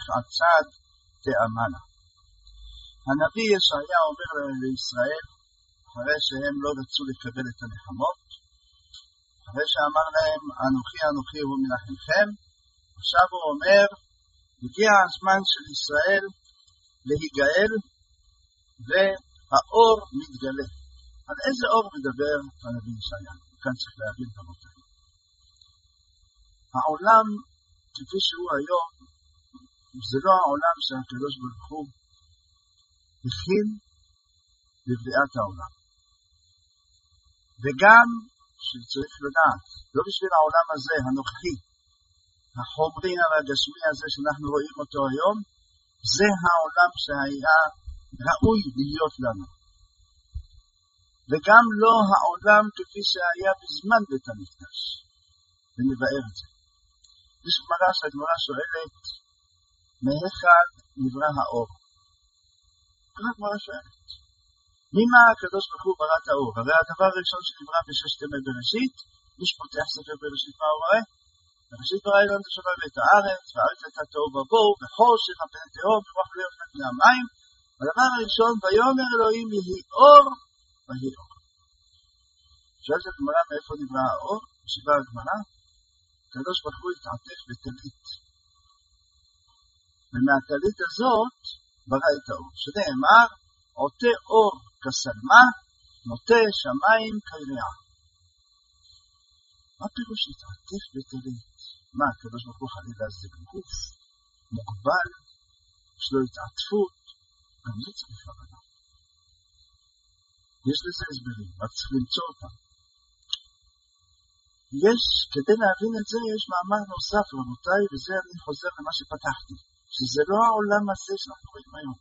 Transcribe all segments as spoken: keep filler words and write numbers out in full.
צד תאמנה. הנביא ישעיה אומר לישראל, אחרי שהם לא רצו לקבל את הנחמות, אחרי שאמר להם, אנוכי אנוכי הוא מנחמכם, עכשיו הוא אומר, הגיע הזמן של ישראל להיגאל, והאור מתגלה. על איזה אור מדבר הנביא ישעיה? כאן צריך להבין את המותרים. העולם, כפי שהוא היום, זה לא העולם שהקדוש ברוך הוא הכין לבריאת העולם. וגם שצריך לדעת, לא בשביל העולם הזה, הנוכחי, החומרי והגשמי הזה שאנחנו רואים אותו היום, זה העולם שהיה ראוי להיות לנו. וגם לא העולם כפי שהיה בזמן בית המקדש. ונבאר את זה. יש גמרא שהגמרא שואלת, מהיכן נברא האור? ככה גמרא שואלת. ממה הקדוש ברוך הוא ברא את האור? הרי הדבר הראשון שנברא בששת ימי בראשית, מי שפותח ספר בראשית מה הוא רואה? בראשית ברא אלוהים את השמיים ואת הארץ, והארץ הייתה תוהו ובוהו, וחושך על פני תהום, ורוח לב על פני המים. הדבר הראשון, ויאמר אלוהים יהי אור, ויהי אור. שואלת הגמרא מאיפה נברא האור? משיבה הגמרא, הקדוש ברוך הוא התעטף בטלית. ומהטלית הזאת ברא את האור. שנאמר, עוטה אור כסלמה, נוטה שמיים כיריעה. מה פירוש התעטף בטלית? מה, הקדוש ברוך הוא חלילה זה גוף, מוגבל, יש לו התעטפות, גם זה צריך הבנה. יש לזה הסברים, רק צריך למצוא אותם. יש, כדי להבין את זה, יש מאמר נוסף, רבותיי, וזה אני חוזר למה שפתחתי, שזה לא העולם הזה שאנחנו רואים היום.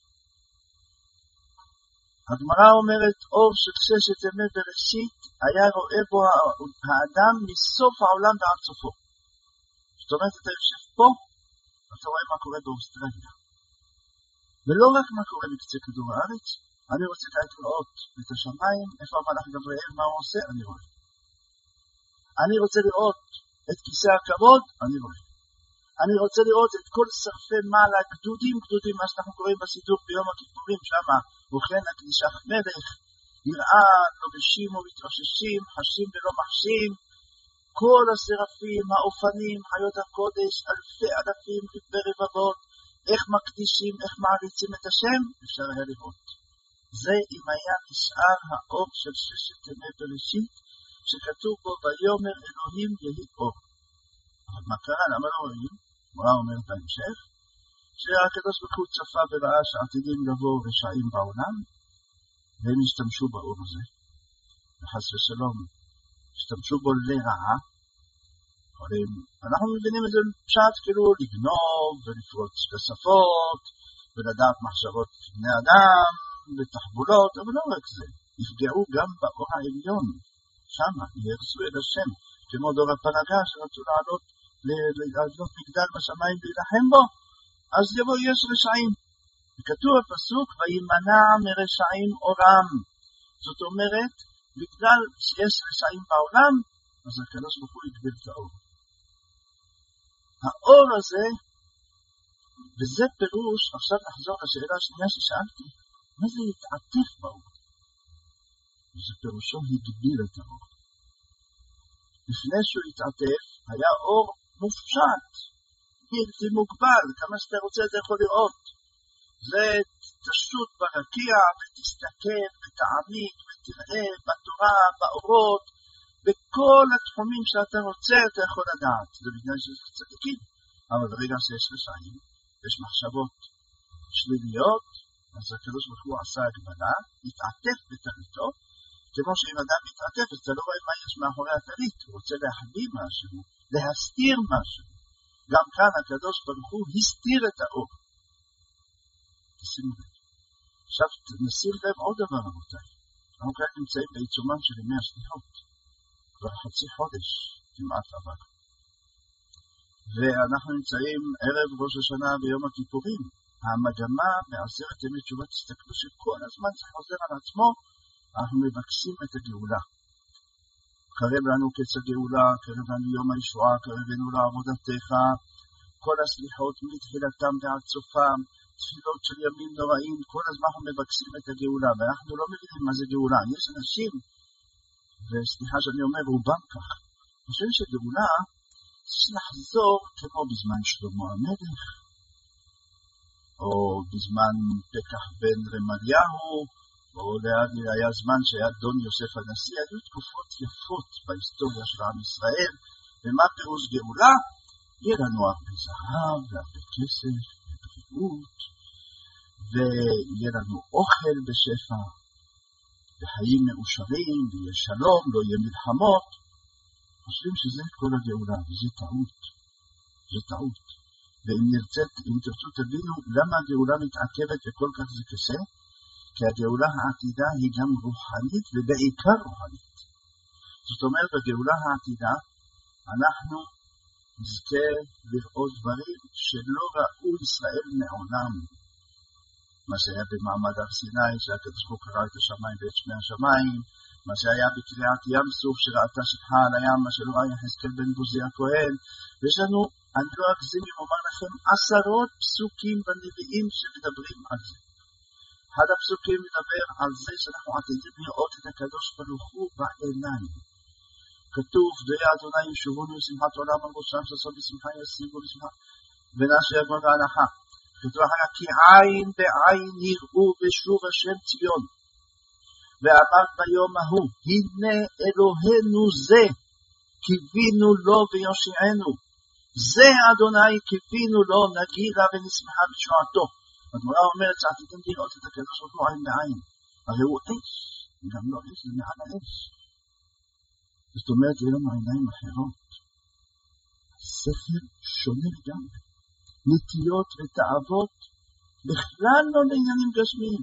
הגמרא אומרת, אור של ששת ימי בראשית, היה רואה בו האדם מסוף העולם ועד סופו. זאת אומרת, אתה יושב פה, אתה רואה מה קורה באוסטרליה. ולא רק מה קורה בקצה כדור הארץ, אני רוצה כעת לראות את השמיים, איפה המלאך גבריאל, מה הוא עושה, אני רואה. אני רוצה לראות את כיסא הכבוד, אני רואה. אני רוצה לראות את כל שרפי מעלה, גדודים, גדודים, מה שאנחנו קוראים בסידור ביום הכיפורים, שמה, וכן הקדישת מלך, יראה, לובשים ומתרוששים, חשים ולא מחשים, כל השרפים, האופנים, חיות הקודש, אלפי אלפים, ברבבות, איך מקדישים, איך מעריצים את השם, אפשר היה לראות. זה אם היה נשאר האור של ששת ימי בראשית, שכתוב בו ויאמר אלוהים יהי אור. אבל מה קרה? למה לא רואים? מה אומר בהמשך? שהקדוש ברוך הוא צפה וראה שעתידים לבוא רשעים בעולם, והם השתמשו באור הזה. וחס ושלום, השתמשו בו לרעה. אנחנו מבינים את זה פשט כאילו לגנוב ולפרוץ בשפות, ולדעת מחשבות בני אדם, ותחבולות, אבל לא רק זה. יפגעו גם באור העליון. שמה, ירסו אל השם, כמו דור הפלגה שרצו לעלות לבנות מגדל בשמיים ולהילחם בו, אז יבוא יש רשעים. וכתוב הפסוק, וימנע מרשעים אורם. זאת אומרת, בגלל שיש רשעים בעולם, אז הקדוש ברוך הוא יגביל את האור. האור הזה, וזה פירוש, עכשיו נחזור לשאלה השנייה ששאלתי, מה זה יתעטף באור? וזה פירושו הגביל את האור. לפני שהוא יתעטף, היה אור מופשט, בלתי מוגבל, כמה שאתה רוצה אתה יכול לראות. זה תשוט ברקיע, ותסתכל, ותעמיק, ותראה בתורה, באורות, בכל התחומים שאתה רוצה אתה יכול לדעת. זה בגלל שיש צדיקים. אבל ברגע שיש רשעים, יש מחשבות שליליות, אז הקדוש ברוך הוא עשה הגבלה, התעטף בטליתו, כמו שאם אדם מתעטף, אז אתה לא רואה מה יש מאחורי הטלית, הוא רוצה להחביא משהו, להסתיר משהו. גם כאן הקדוש ברוך הוא הסתיר את האור. תשימו לב. עכשיו נשים לב עוד דבר רבותיי. אנחנו כאן נמצאים בעיצומם של ימי השליחות. כבר חצי חודש כמעט עבר. ואנחנו נמצאים ערב ראש השנה ביום הכיפורים. המגמה בעשרת ימי תשובה, תסתכלו שכל הזמן זה חוזר על עצמו, אנחנו מבקשים את הגאולה. קרב לנו קץ הגאולה, קרב לנו יום הישועה, קרבנו לעבודתך. כל הסליחות מתחילתם ועד סופם, תפילות של ימים נוראים, כל הזמן אנחנו מבקשים את הגאולה, ואנחנו לא מבינים מה זה גאולה. יש אנשים, וסליחה שאני אומר, רובם כך, חושבים שגאולה צריך לחזור כמו בזמן שלמה המלך, או בזמן פקח בן רמליהו, או היה זמן שהיה דון יוסף הנשיא. היו תקופות יפות בהיסטוריה של עם ישראל. ומה פירוש גאולה? יהיה לנו הרבה זהב והרבה כסף ובריאות, ויהיה לנו אוכל בשפע, וחיים מאושרים, ויהיה שלום, לא יהיה מלחמות. חושבים שזה כל הגאולה, וזה טעות. זה טעות. ואם נרצת, אם תרצו תבינו למה הגאולה מתעכבת וכל כך זה קשה, כי הגאולה העתידה היא גם רוחנית ובעיקר רוחנית. זאת אומרת, בגאולה העתידה אנחנו נזכה לראות דברים שלא ראו ישראל מעולם. מה שהיה במעמד הר סיני, שהקדוש ברוך הוא קרא את השמיים ואת שמי השמיים, מה שהיה בקריאת ים סוף שראתה שפחה על הים, מה שלא היה יחזקאל בן בוזי הכהן. ויש לנו, אני לא אגזים אם אומר לכם, עשרות פסוקים בנביאים שמדברים על זה. אחד הפסוקים מדבר על זה שאנחנו עתידים לראות את הקדוש ברוך הוא בעיניים. כתוב, דויה אדוני ישובונו לשמחת עולם על ראשם ששו בשמחה ישיגו לשמחה ונשי יגון והנחה. כתוב אחר כי עין בעין יראו בשוב השם ציון, ואמר ביום ההוא הנה אלוהינו זה קיווינו לו ויושיענו, זה אדוני קיווינו לו נגירה ונשמחה בשועתו. הגמרא אומרת שעתידים לראות את הקדוש ברוך הוא עין בעין, הרי הוא אש, גם לא אש, זה מעל האש. זאת אומרת, יהיה לנו עיניים אחרות. ספר שונה לגמרי. נטיות ותאוות בכלל לא לעניינים גשמיים.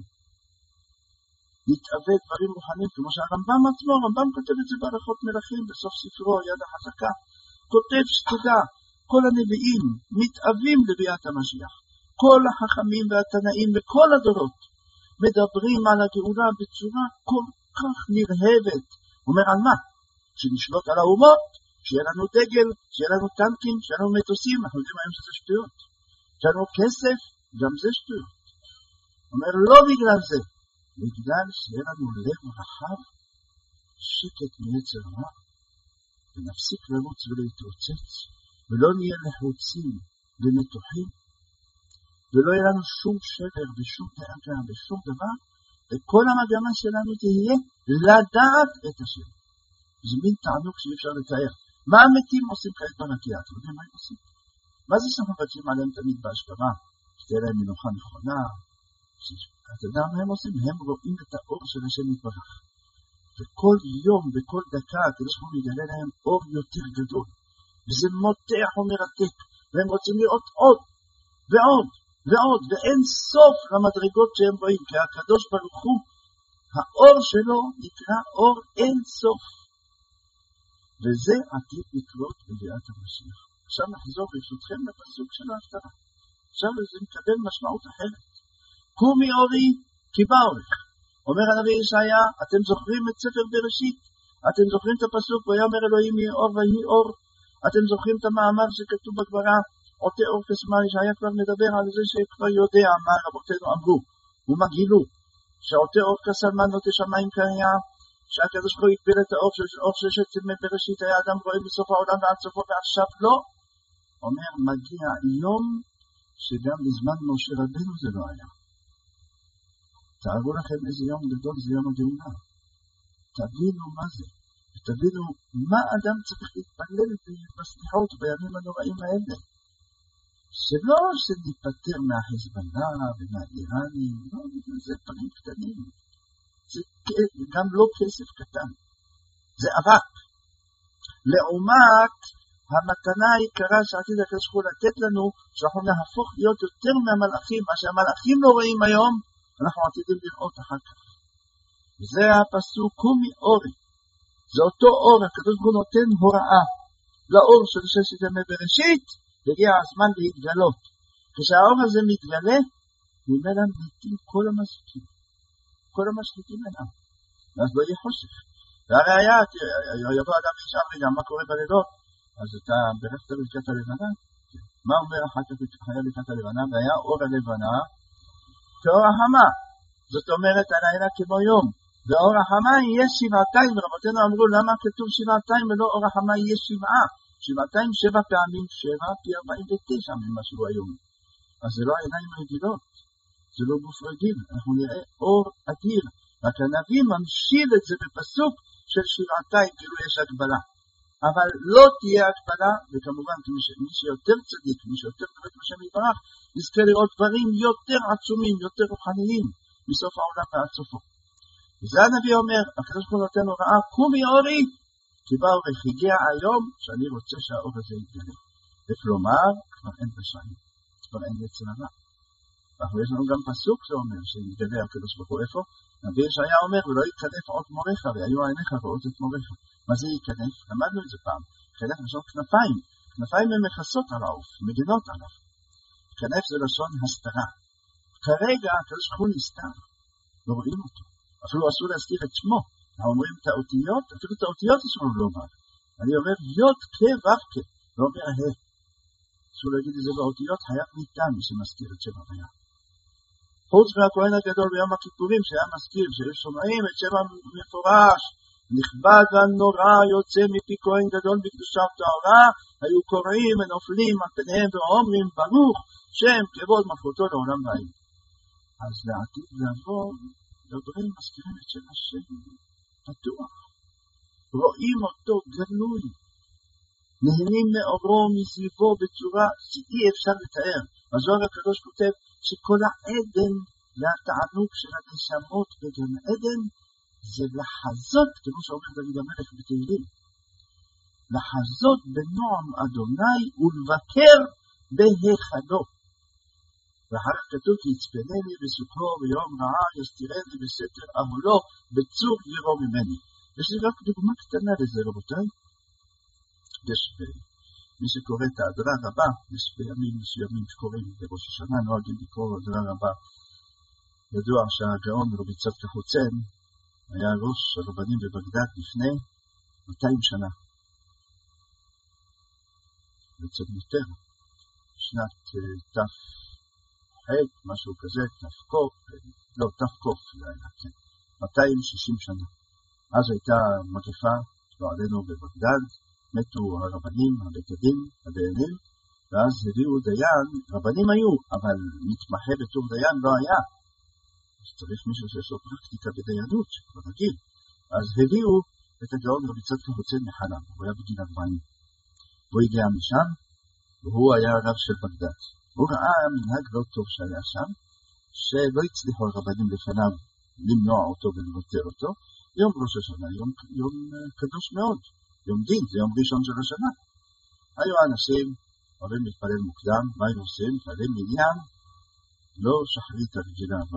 נתאווה דברים רוחניים, כמו שהרמב"ם עצמו, הרמב"ם כותב את זה בהלכות מלכים, בסוף ספרו, יד החזקה. כותב שתדע, כל הנביאים מתאווים לביאת המשיח. כל החכמים והתנאים בכל הדורות מדברים על הגאולה בצורה כל כך נרהבת. אומר על מה? שנשלוט על האומות, שיהיה לנו דגל, שיהיה לנו טנקים, שיהיה לנו מטוסים. אנחנו יודעים היום שזה שטויות. שיהיה לנו כסף, גם זה שטויות. אומר לא בגלל זה, בגלל שיהיה לנו לב רחב, שקט מיצר רע, ונפסיק לרוץ ולהתרוצץ, ולא נהיה לחוצים ומתוחים, ולא יהיה לנו שום שבר ושום דאגה ושום דבר, וכל המגמה שלנו תהיה לדעת את השם. זה מין תענוג שאי אפשר לתאר. מה המתים עושים כעת ברקיע? אתם יודעים מה הם עושים? מה זה שאנחנו מבקשים עליהם תמיד בהשכמה? שתהיה להם מנוחה נכונה. אתה יודע מה הם עושים? הם רואים את האור של השם יתברך. וכל יום וכל דקה, כדי שאנחנו נגלה להם אור יותר גדול. וזה מותח ומרתק. והם רוצים לראות עוד ועוד ועוד. ואין סוף למדרגות שהם רואים. כי הקדוש ברוך הוא, האור שלו נקרא אור אין סוף. וזה עתיד לקרות בביאת המשיח. עכשיו נחזור ברשותכם לפסוק של ההפטרה. עכשיו זה מקבל משמעות אחרת. קומי אורי כי בא אורך. אומר הנביא ישעיה, אתם זוכרים את ספר בראשית? אתם זוכרים את הפסוק ויאמר אלוהים יהיה אור ויהי אור? אתם זוכרים את המאמר שכתוב בגמרא, עוטה אור כשמאל? ישעיה כבר מדבר על זה שכבר יודע מה רבותינו אמרו ומה גילו, שעוטה אור כשלמן נוטה שמיים קריה, שהקדוש ברוך הוא יגביל את האור של אור ששת ימי בראשית היה אדם רואה מסוף העולם ועד סופו, ועכשיו לא. אומר מגיע יום שגם בזמן משה רבנו זה לא היה. תארו לכם איזה יום גדול זה יום הגאולה. תבינו מה זה, ותבינו מה אדם צריך להתפלל בסליחות בימים הנוראים האלה. שלא שניפטר מהחיזבאללה ומהאיראנים, לא, זה דברים קטנים. זה גם לא כסף קטן, זה אבק. לעומת המתנה העיקרה שעתיד הקדוש ברוך הוא לתת לנו, שאנחנו נהפוך להיות יותר מהמלאכים, מה שהמלאכים לא רואים היום, אנחנו עתידים לראות אחר כך. וזה הפסוק קומי אורי. זה אותו אור, הקדוש ברוך הוא נותן הוראה לאור של ששת ימי בראשית, והגיע הזמן להתגלות. כשהאור הזה מתגלה, ממילא מתים כל המזיקים. כל המשחיתים אינם, ואז לא יהיה חושך. והרי היה, יבוא אדם נשאר רגע, מה קורה בלילות? אז אתה ברכת ברכת הלבנה, מה אומר אחר כך חיה לקראת הלבנה? והיה אור הלבנה כאור החמה. זאת אומרת, הלילה כמו יום. ואור החמה יהיה שבעתיים, ורבותינו אמרו למה כתוב שבעתיים ולא אור החמה יהיה שבעה. שבעתיים שבע פעמים שבע פי ארבעים ותשע ממה שהוא היום. אז זה לא העיניים רגילות, זה לא גוף רגיל, אנחנו נראה אור אדיר. רק הנביא ממשיל את זה בפסוק של שבעתיים, כאילו יש הגבלה. אבל לא תהיה הגבלה, וכמובן מי שיותר צדיק, מי שיותר דבק בשם יתברך, נזכה לראות דברים יותר עצומים, יותר רוחניים, מסוף העולם ועד סופו. וזה הנביא אומר, הקדוש ברוך הוא נותן הוראה, קומי אורי, כי בא אורך, הגיע היום שאני רוצה שהאור הזה יתגלה. וכלומר, כבר אין רשעים, כבר אין יצר הרע. ואנחנו יש לנו גם פסוק שאומר, שיתגלה הקדוש ברוך הוא איפה? נביא ישעיה אומר, ולא ייכנף עוד מורך, והיו עיניך ואות את מורך. מה זה ייכנף? למדנו את זה פעם. ייכנף לשון כנפיים. כנפיים הן מכסות על העוף, מגנות עליו. כנף זה לשון הסתרה. כרגע הקדוש ברוך הוא נסתר, לא רואים אותו. אפילו אסור להזכיר את שמו. אנחנו אומרים את האותיות, אפילו את האותיות אסור לא לומר. אני אומר יוד כו' לא אומר ה'. אסור להגיד את זה באותיות, חייב ניתן מי שמזכיר את שם הוויה. חוץ מהכהן הגדול ביום הכיפורים שהיה מזכיר, שהיו שומעים את שם המפורש, נכבד והנורא יוצא מפי כהן גדול בקדושה וטהרה, היו קוראים ונופלים על פניהם ואומרים ברוך שם כבוד מלכותו לעולם ועד. אז לעתיד לבוא, דברים מזכירים את שם השם פתוח, רואים אותו גלוי, נהנים מאורו מסביבו בצורה שאי אפשר לתאר. הזוהר הקדוש כותב שכל העדן והתענוג של הנשמות בגן עדן זה לחזות, כמו שאומר דוד המלך בתהילים, לחזות בנועם אדוני ולבקר בהיכלו. ואחר כך כתוב כי יצפנני בסוכו ויום רעה יסתירני בסתר אהלו בצור ירום ממני. יש לי רק דוגמה קטנה לזה רבותיי. יש מי שקורא את ההדרה רבה, יש בימים מסוימים שקוראים בראש השנה, נוהגים לקרוא ההדרה רבה. ידוע שהגאון רבי צדקה חוצן היה ראש הרבנים בבגדד לפני מאתיים שנה. בעצם יותר, שנת תף ח' משהו כזה, תף קוף, לא תף קוף, זה היה, כן, מאתיים ושישים שנה. אז הייתה מגפה, לא עלינו בבגדד, מתו הרבנים, הבית הדין, הדיינים, ואז הביאו דיין, רבנים היו, אבל מתמחה בתור דיין לא היה. צריך מישהו שיש לו פרקטיקה בדיינות, שכבר רגיל. אז הביאו את הגאון רבי צדקה חוצן מחלב, הוא היה בגיל ארבעים. הוא הגיע משם, והוא היה הרב של בגדד. הוא ראה מנהג לא טוב שהיה שם, שלא הצליחו הרבנים לפניו למנוע אותו ולבטר אותו. יום ראש השנה, יום, יום קדוש מאוד. יום דין, זה יום ראשון של השנה. היו אנשים, עולים להתפלל מוקדם, מה הם עושים? מתפללים מניין, לא שחרית הרגילה, אבל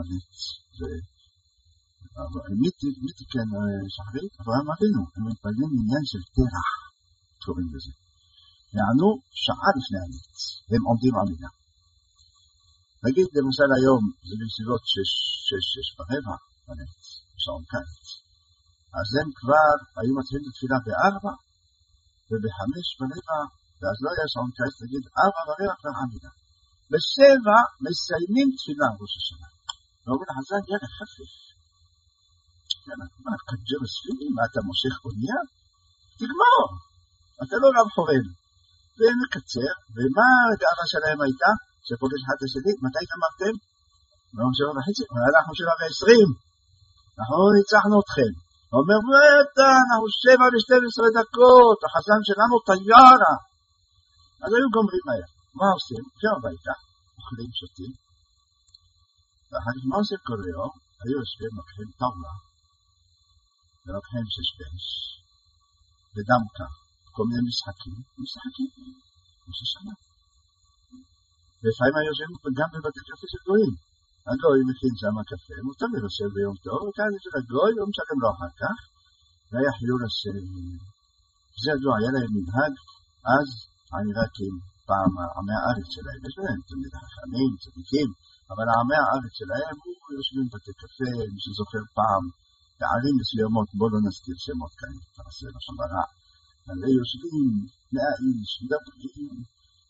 מי תיקן שחרית? אברהם אבינו, הם מתפללים מניין של תרח, קוראים לזה. יענו שעה לפני הניץ, הם עומדים עמידה. נגיד למשל היום, זה בסביבות שש, שש, שש ורבע בניץ, שעון קיץ. אז הם כבר היו מתחילים לתפילה בארבע, ובחמש ורבע, ואז לא היה שעון קיץ, נגיד ארבע ורבע כבר עמידה. בשבע מסיימים תפילה ראש השנה. ואומרים לחזן, יאללה חפש. יאללה, מה, קג'ר הספילים? מה, אתה מושך אונייה? תגמור. אתה לא רב חורל. ונקצר, ומה הגאווה שלהם הייתה? שפוגש אחד השני, מתי גמרתם? ואומרים שבע וחצי, אנחנו שבע ועשרים. אנחנו ניצחנו אתכם. הוא אומר, ואתה, אנחנו שבע ושתים עשרה דקות, החזן שלנו תיירה. אז היו גומרים מהר. מה עושים? עכשיו הביתה, אוכלים, שותים. ואחר כך מה עושים כל היום? היו יושבים, לוקחים טאולה, ולוקחים ששבש, ודמקה, כל מיני משחקים, משחקים, ראש השנה. ולפעמים היו יושבים גם בבתי קפה של גויים. הגוי מכין שם הקפה, מותר לבשל ביום טוב, וכאן יש לגוי, לא משלם לו אחר כך, והיה חיול השם. זה לא, היה להם מנהג, אז העיראקים, פעם עמי הארץ שלהם, יש להם תמיד החכמים, צדיקים, אבל העמי הארץ שלהם, הוא יושבים בבתי קפה, מי שזוכר פעם, בערים מסוימות, בוא לא נזכיר שמות כאן, תעשה לשם הרע, אבל יושבים, מאה איש, מדברים,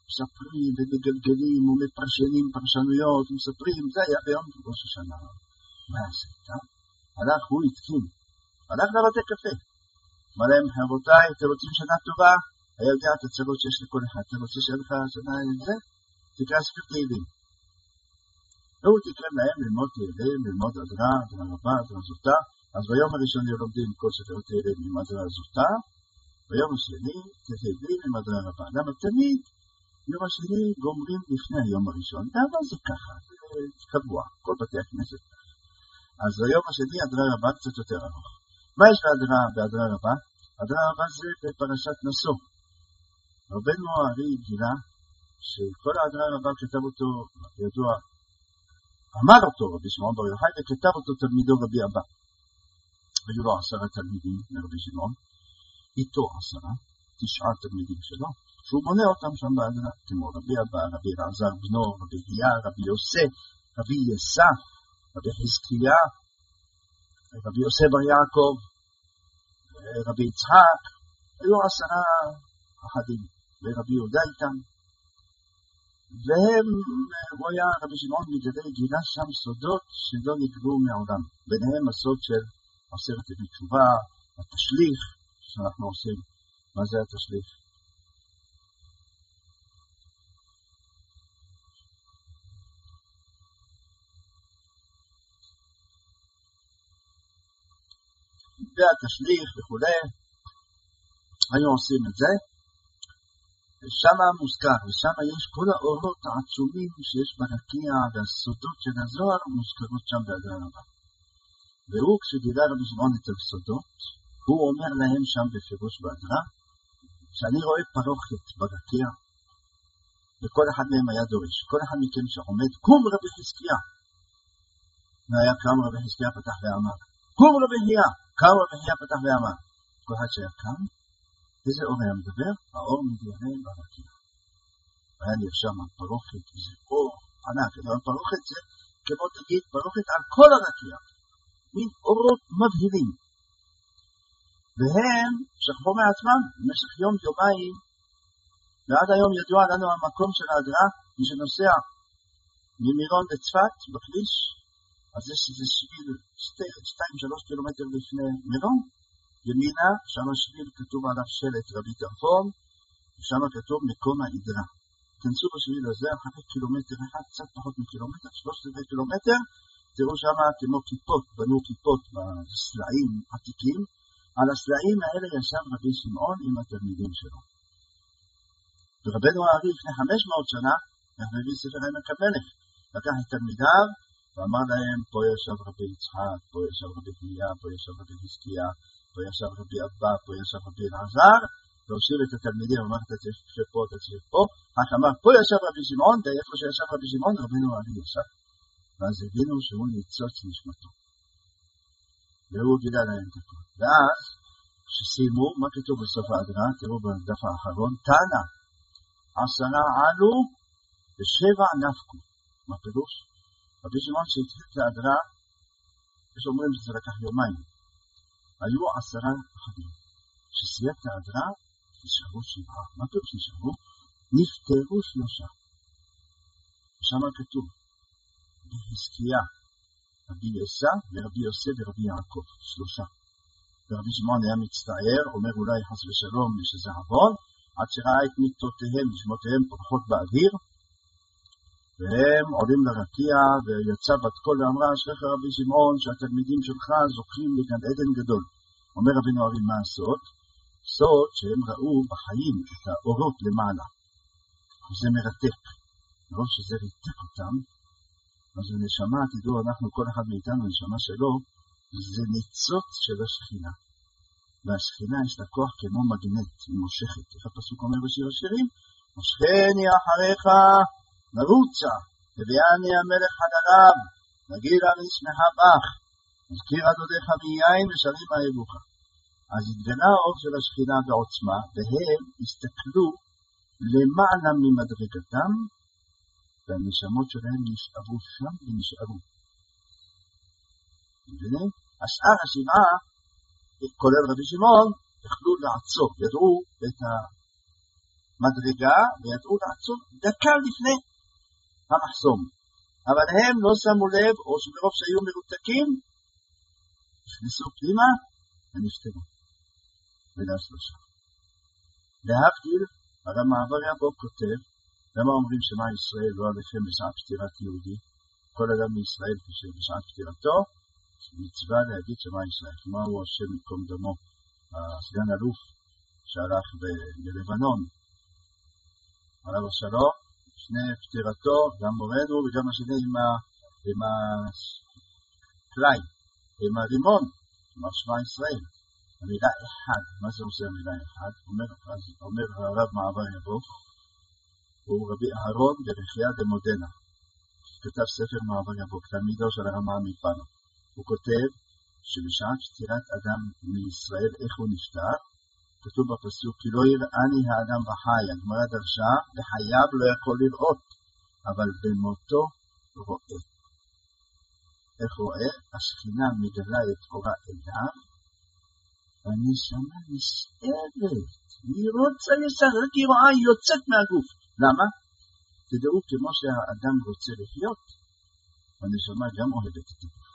מספרים ומגלגלים ומפרשנים פרשנויות ומספרים, זה היה ביום ראש השנה. מה עשה איתם? הלך, הוא התקין, הלך לבתי קפה. אמר להם, רבותיי, אתם רוצים שנה טובה? היה יודע את הצרות שיש לכל אחד, אתה רוצה שיהיה לך שנה עם זה? תקרא ספר תהילים. והוא תקרא להם ללמוד תהילים, ללמוד אדרה, אדרה רבה, אדרה זוטה. אז ביום הראשון לומדים כל ספר תהילים עם אדרה זוטה, ביום השני תהילים עם אדרה רבה. למה תמיד יום השני גומרים לפני היום הראשון? למה זה ככה? זה קבוע, כל בתי הכנסת. אז ביום השני אדרה רבה קצת יותר ארוך. מה יש באדרה, באדרה רבה? אדרה רבה זה בפרשת נשוא. רבנו הארי גילה שכל האדרה רבה כתב אותו, ידוע, אמר אותו רבי שמעון בר יוחאי וכתב אותו תלמידו רבי אבא. היו לו עשרה תלמידים לרבי שמעון, איתו עשרה, תשעה תלמידים שלו, שהוא מונה אותם שם באדרה, כמו רבי אבא, רבי אלעזר בנו, רבי חייא, רבי יוסף, רבי יסע, רבי חזקיה, רבי יוסף בר יעקב, רבי יצחק, היו עשרה אחדים, ורבי יהודה איתם, והם, הוא היה רבי שמעון מגדל גילה שם סודות שלא נגלו מעולם, ביניהם הסוד של עשרת ימי תשובה, התשליך שאנחנו עושים. מה זה התשליך? והתשליך וכולי, היו עושים את זה, ושם מוזכר, ושם יש כל האורות העצומים שיש ברקיע, והסודות של הזוהר מוזכרות שם באדרה רבה. והוא כשגילה רבי שמעון את הסודות, הוא אומר להם שם בפירוש באדרה, שאני רואה פרוכת ברקיע, וכל אחד מהם היה דורש, כל אחד מכם שעומד, קום רבי חזקיה. והיה קם רבי חזקיה פתח ואמר, קום רבי חייא, קם רבי חייא פתח ואמר. כל אחד שהיה קם, איזה אור היה מדבר? האור מתגלה ברקיע. והיה נרשם על פרוכת, איזה אור ענק, פרוכת זה כמו תגיד, פרוכת על כל הרקיע, מין אורות מבהילים. והם שכבו מעצמם במשך יום יומיים, ועד היום ידוע לנו המקום של האדרה, מי שנוסע ממירון לצפת בכביש, אז יש איזה שביל שתיים שלוש קילומטר לפני מירון, ימינה, שם השביל כתוב עליו שלט רבי טרפון, ושם כתוב מקום האדרה. כנסו בשביל הזה, אחרי קילומטר אחד, קצת פחות מקילומטר, שלושת רבעי קילומטר, תראו שם כמו כיפות, בנו כיפות בסלעים עתיקים, על הסלעים האלה ישב רבי שמעון עם התלמידים שלו. ורבנו הארי לפני חמש מאות שנה, אנחנו הביא ספר עמק המלך, לקח את תלמידיו, ואמר להם, פה ישב רבי יצחק, פה ישב רבי חייא, פה ישב רבי חזקיה, פה ישב רבי אבא, פה ישב רבי אלעזר, והושיב את התלמידים, אמר, אתה תשב פה, אתה תשב פה, רק אמר, פה ישב רבי שמעון, ואיפה שישב רבי שמעון, רבנו הארי ישב. ואז הבינו שהוא ניצוץ נשמתו. והוא גילה להם את הכל. ואז, כשסיימו, מה כתוב בסוף האדרה? תראו בדף האחרון, תנא, עשרה עלו ושבע נפקו. מה פירוש? רבי שמעון שהתחיל את האדרה, יש אומרים שזה לקח יומיים. היו עשרה אחדים. כשסיים את האדרה, נשארו שבעה. מה פירוש נשארו? נפטרו שלושה. ושם כתוב, רבי חזקיה, רבי יסע ורבי יוסף ורבי יעקב, שלושה. ורבי שמעון היה מצטער, אומר אולי חס ושלום שזה עוון, עד שראה את מיטותיהם, נשמותיהם פורחות באוויר, והם עולים לרקיע, ויצא בת קול ואמרה, אשריך רבי שמעון, שהתלמידים שלך זוכים לגן עדן גדול. אומר רבינו הארי, מה הסוד? סוד שהם ראו בחיים את האורות למעלה. זה מרתק. מרוב שזה ריתק אותם, אז הנשמה, תדעו, אנחנו, כל אחד מאיתנו, הנשמה שלו, זה ניצוץ של השכינה. והשכינה יש לה כוח כמו מגנט, היא מושכת. איך הפסוק אומר בשיר השירים? מושכני אחריך, נרוצה, הביאני המלך חדריו, נגיד אני שמחה בך, מזכיר עדודיך מיין ושרים אהבוך. אז התגלה האור של השכינה בעוצמה, והם הסתכלו למעלה ממדרגתם, והנשמות שלהם נשארו שם ונשארו. מבינים? השאר השבעה, כולל רבי שמעון, יכלו לעצור, ידעו את, ה... מדרגה וידעו לעצור דקה לפני המחסום. אבל הם לא שמו לב, או שמרוב שהיו מרותקים, נכנסו פנימה ונפטרו. ולא שלושה. להבדיל, על המעבר יבוא כותב, למה אומרים שמה ישראל לא עליכם בשעת פטירת יהודי? כל אדם מישראל חושב בשעת פטירתו, מצווה להגיד שמה ישראל. מה הוא השם מקום דמו? הסגן אלוף שהלך בלבנון. עליו השלום, שני פטירתו, גם מורנו וגם השני עם הכלי, עם הרימון, כלומר שמע ישראל. המילה אחד, מה זה עושה המילה אחד? אומר, אומר הרב מעבר יבוא, הוא רבי אהרון ברכיה דמודנה, כתב ספר מעבר יבוא, תלמידו של הרמב"ם מפנו. הוא כותב שבשעת פטירת אדם מישראל, איך הוא נפטר? כתוב בפסוק, כי לא יראני האדם וחי, הגמרא דרשה, בחייו לא יכול לראות, אבל במותו רואה. איך רואה? השכינה מגלה את אורה אליו, והנשמה נסערת, היא רוצה לשחק, היא רואה, היא יוצאת מהגוף. למה? תדעו, כמו שהאדם רוצה לחיות, הנשמה גם אוהבת את הגוף.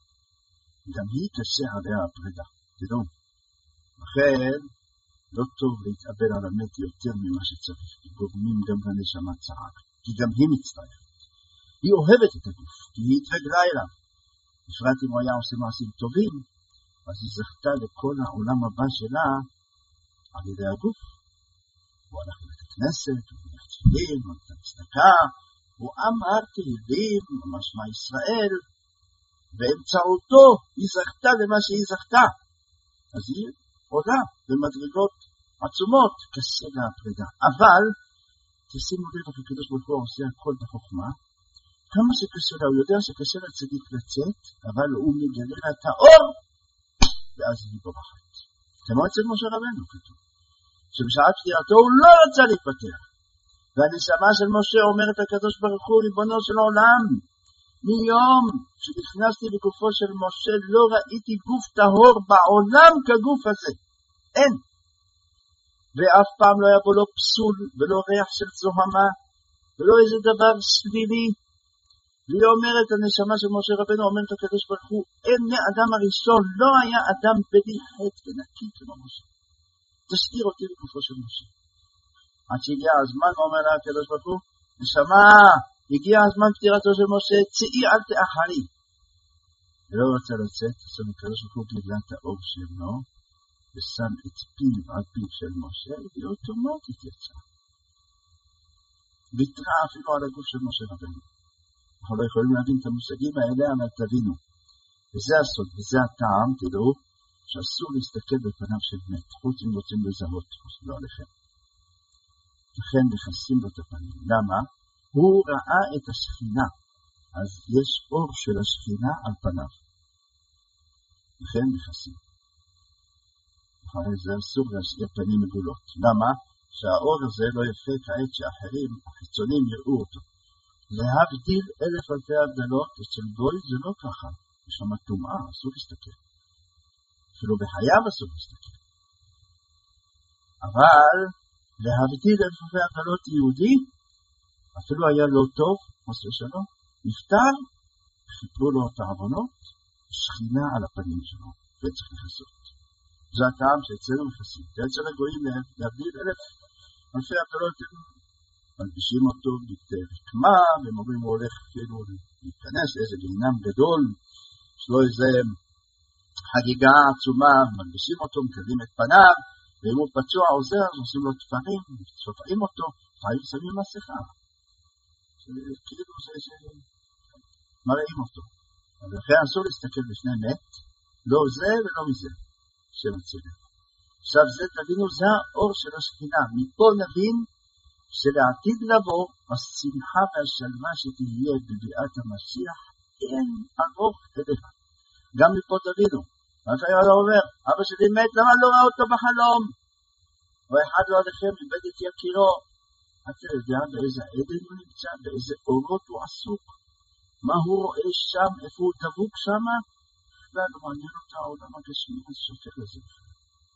גם היא קשה עליה הפרידה, תדעו. לכן, לא טוב להתאבל על המת יותר ממה שצריך, כי גורמים גם לנשמה צער, כי גם היא מצטערת. היא אוהבת את הגוף, כי היא התרגלה אליו. בפרט אם הוא היה עושה מעשים טובים, אז היא זכתה לכל העולם הבא שלה על ידי הגוף. הוא הלך לבית הכנסת, הוא הלך תפילין, הוא נתן צדקה, הוא אמר תהילים, משמע ישראל, באמצעותו היא זכתה למה שהיא זכתה. אז היא עולה במדרגות עצומות, קשה לה הפרידה. אבל, תשימו לב, הקדוש ברוך הוא עושה הכל בחוכמה, כמה שקשה לה, הוא יודע שקשה לה צדיק לצאת, אבל הוא מגלה לה את האור, ואז היא בורחת. כמו אצל משה רבנו כתוב, שבשעת פטירתו הוא לא רצה להתפתח. והנשמה של משה אומרת הקדוש ברוך הוא, ריבונו של עולם, מיום שנכנסתי לגופו של משה לא ראיתי גוף טהור בעולם כגוף הזה. אין. ואף פעם לא היה בו לא פסול ולא ריח של זוהמה ולא איזה דבר שלילי. והיא אומרת, הנשמה של משה רבנו אומרת הקדוש ברוך הוא, אין האדם הראשון, לא היה אדם בלי חטא ונקי כמו משה. תשאיר אותי לגופו של משה. עד שהגיע הזמן, אומר לה הקדוש ברוך הוא, נשמה, הגיע הזמן פטירתו של משה, צאי אל תאחרי. ולא רוצה לצאת, אז הקדוש ברוך הוא גילה את האור שלו, ושם את פיו על פיו של משה, והיא אוטומטית יצאה. ויתרה אפילו על הגוף של משה רבנו. אנחנו לא יכולים להבין את המושגים האלה, אבל תבינו. וזה הסוד, וזה הטעם, תדעו, שאסור להסתכל בפניו של מת, חוץ אם רוצים לזהות, לא עליכם. לכן נכנסים לו את הפנים. למה? הוא ראה את השכינה, אז יש אור של השכינה על פניו. לכן נכנסים. אחרי זה אסור להשאיר פנים מגולות. למה? שהאור הזה לא יפה כעת שאחרים, החיצונים יראו אותו. להבדיל אלף אלפי הבדלות, אצל גוי זה לא ככה. יש שם טומאה, אסור להסתכל. אפילו בחייו אסור להסתכל. אבל להבדיל אלף אלפי הבדלות יהודי, אפילו היה לא טוב, חס ושלום, נפטר, חיפרו לו את העוונות, שכינה על הפנים שלו, וצריך לכסות. זה הטעם שאצלנו מכסים. ואצל הגויים להבדיל אלף אלפי הבדלות, מלבישים אותו בגדי רקמה, והם אומרים הוא הולך כאילו להיכנס לאיזה גיהינום גדול, יש לו איזה חגיגה עצומה, מלבישים אותו, מקדמים את פניו, ואם הוא פצוע עוזר, אז עושים לו תפרים, שופעים אותו, חיים שמים מסכה. כאילו זה מראים אותו. אבל אחרי אסור להסתכל בשני מת, לא זה ולא מזה, שמצלם. עכשיו זה תבינו, זה האור של השכינה. מפה נבין שלעתיד לבוא, השמחה והשלווה שתהיה בביאת המשיח, אין ארוך אליך. גם מפה תבינו. לפעמים אתה אומר, אבא שלי מת, למה לא ראה אותו בחלום? או אחד לא עליכם, איבד את יקירו. אתה יודע באיזה עדן הוא נמצא, באיזה אורות הוא עסוק, מה הוא רואה שם, איפה הוא דבוק שם, בכלל לא מעניין אותה העולם הגשמי, אז שופר לזה בכלל.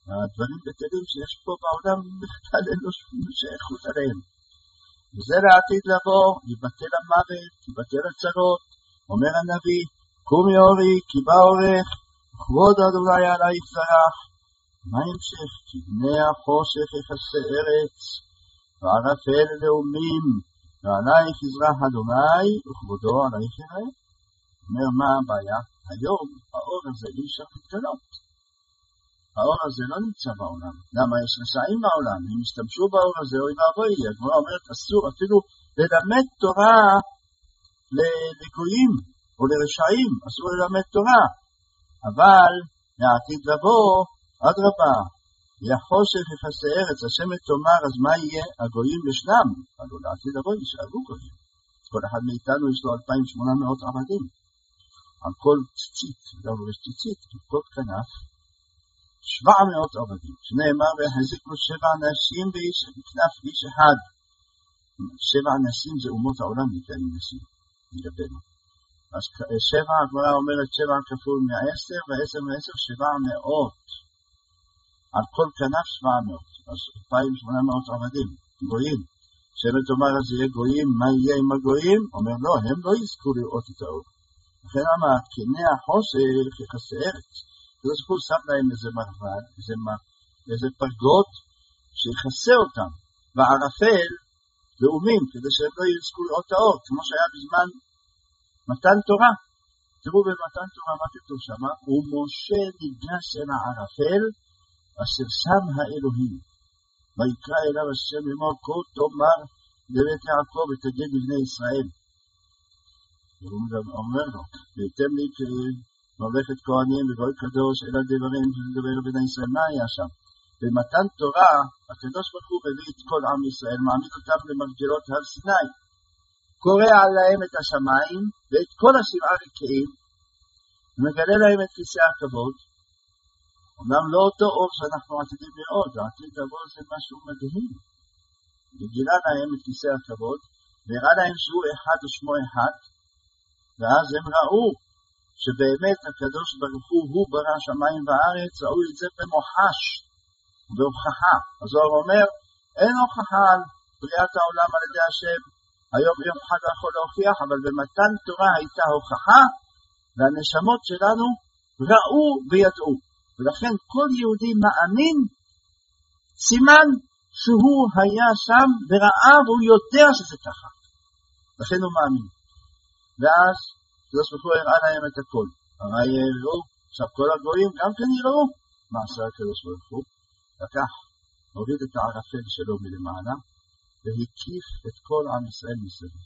הדברים בטלים שיש פה בעולם בכלל אין לו שום שייכות עליהם. וזה לעתיד לבוא, יבטל המוות, יבטל הצרות. אומר הנביא, קומי אורי, כי בא אורך, כבוד אדוני עלייך זרח. מה המשך? כי בני החושך יכסה ארץ, וערפל לאומים, ועלייך יזרח אדוני, וכבודו עלייך יראה. אומר, מה הבעיה? היום האור הזה אי אפשר להתגלות. האור הזה לא נמצא בעולם. למה? יש רשעים בעולם. אם ישתמשו באור הזה, אוי ואבוי, הגמרא אומרת, אסור אפילו ללמד תורה לגויים או לרשעים, אסור ללמד תורה. אבל לעתיד לבוא, אדרבה, יחושך יכסה ארץ, השם תאמר, אז מה יהיה? הגויים ישנם, אבל לעתיד לבוא יישארו גויים. כל אחד מאיתנו יש לו אלפיים ושמונה מאות עבדים. על כל ציצית, לא יש ציצית, על כל כנף, שבע מאות עבדים. שנאמר, והחזיקו שבע נשים באיש כנף איש אחד. שבע נשים זה אומות העולם נקראים נשים, לגבינו. אז שבע, הגמרא אומרת שבע כפול מהעשר, ועשר מעשר שבע מאות. על כל כנף שבע מאות. אז אלפיים ושמונה מאות עבדים, גויים. שבט אומר, אז יהיה גויים, מה יהיה עם הגויים? אומר, לא, הם לא יזכו לראות את האור. לכן אמר, קני החושך יכסה ארץ. זה ספור שם להם איזה מרבד, איזה, איזה פרגות שיכסה אותם, וערפל לאומים, כדי שהם לא יזכו לראות את האור, כמו שהיה בזמן מתן תורה. תראו במתן תורה מה כתוב שם, ומשה ניגש אל הערפל, אשר שם האלוהים. ויקרא אליו השם לאמור, כה תאמר לבית יעקב ותגיד לבני ישראל. הוא אומר לו, ויתם לי כממלכת כהנים וגוי קדוש אל הדברים ולדבר לבני ישראל. מה היה שם? במתן תורה, הקדוש ברוך הוא מביא את כל עם ישראל, מעמיד אותם למרגלות הר סיני. קורע להם את השמיים ואת כל השבעה רקיעים, ומגלה להם את כיסא הכבוד. אומנם לא אותו אור שאנחנו עתידים לראות, העתיד לבוא זה משהו מדהים. וגילה להם את כיסא הכבוד, והראה להם שהוא אחד ושמו אחד, ואז הם ראו שבאמת הקדוש ברוך הוא, הוא ברא שמיים וארץ, ראו את זה במוחש, בהוכחה. אז הוא אומר, אין הוכחה על בריאת העולם על ידי השם, היום יום אחד לא יכול להוכיח, אבל במתן תורה הייתה הוכחה, והנשמות שלנו ראו וידעו. ולכן כל יהודי מאמין, סימן שהוא היה שם וראה והוא יודע שזה ככה. לכן הוא מאמין. ואז הקדוש ברוך הוא הראה להם את הכל. הרי יראו, עכשיו כל הגויים גם כן יראו. מה עשה הקדוש ברוך הוא? לקח, הוריד את הערפל שלו מלמעלה, והקיף את כל עם ישראל מסביב.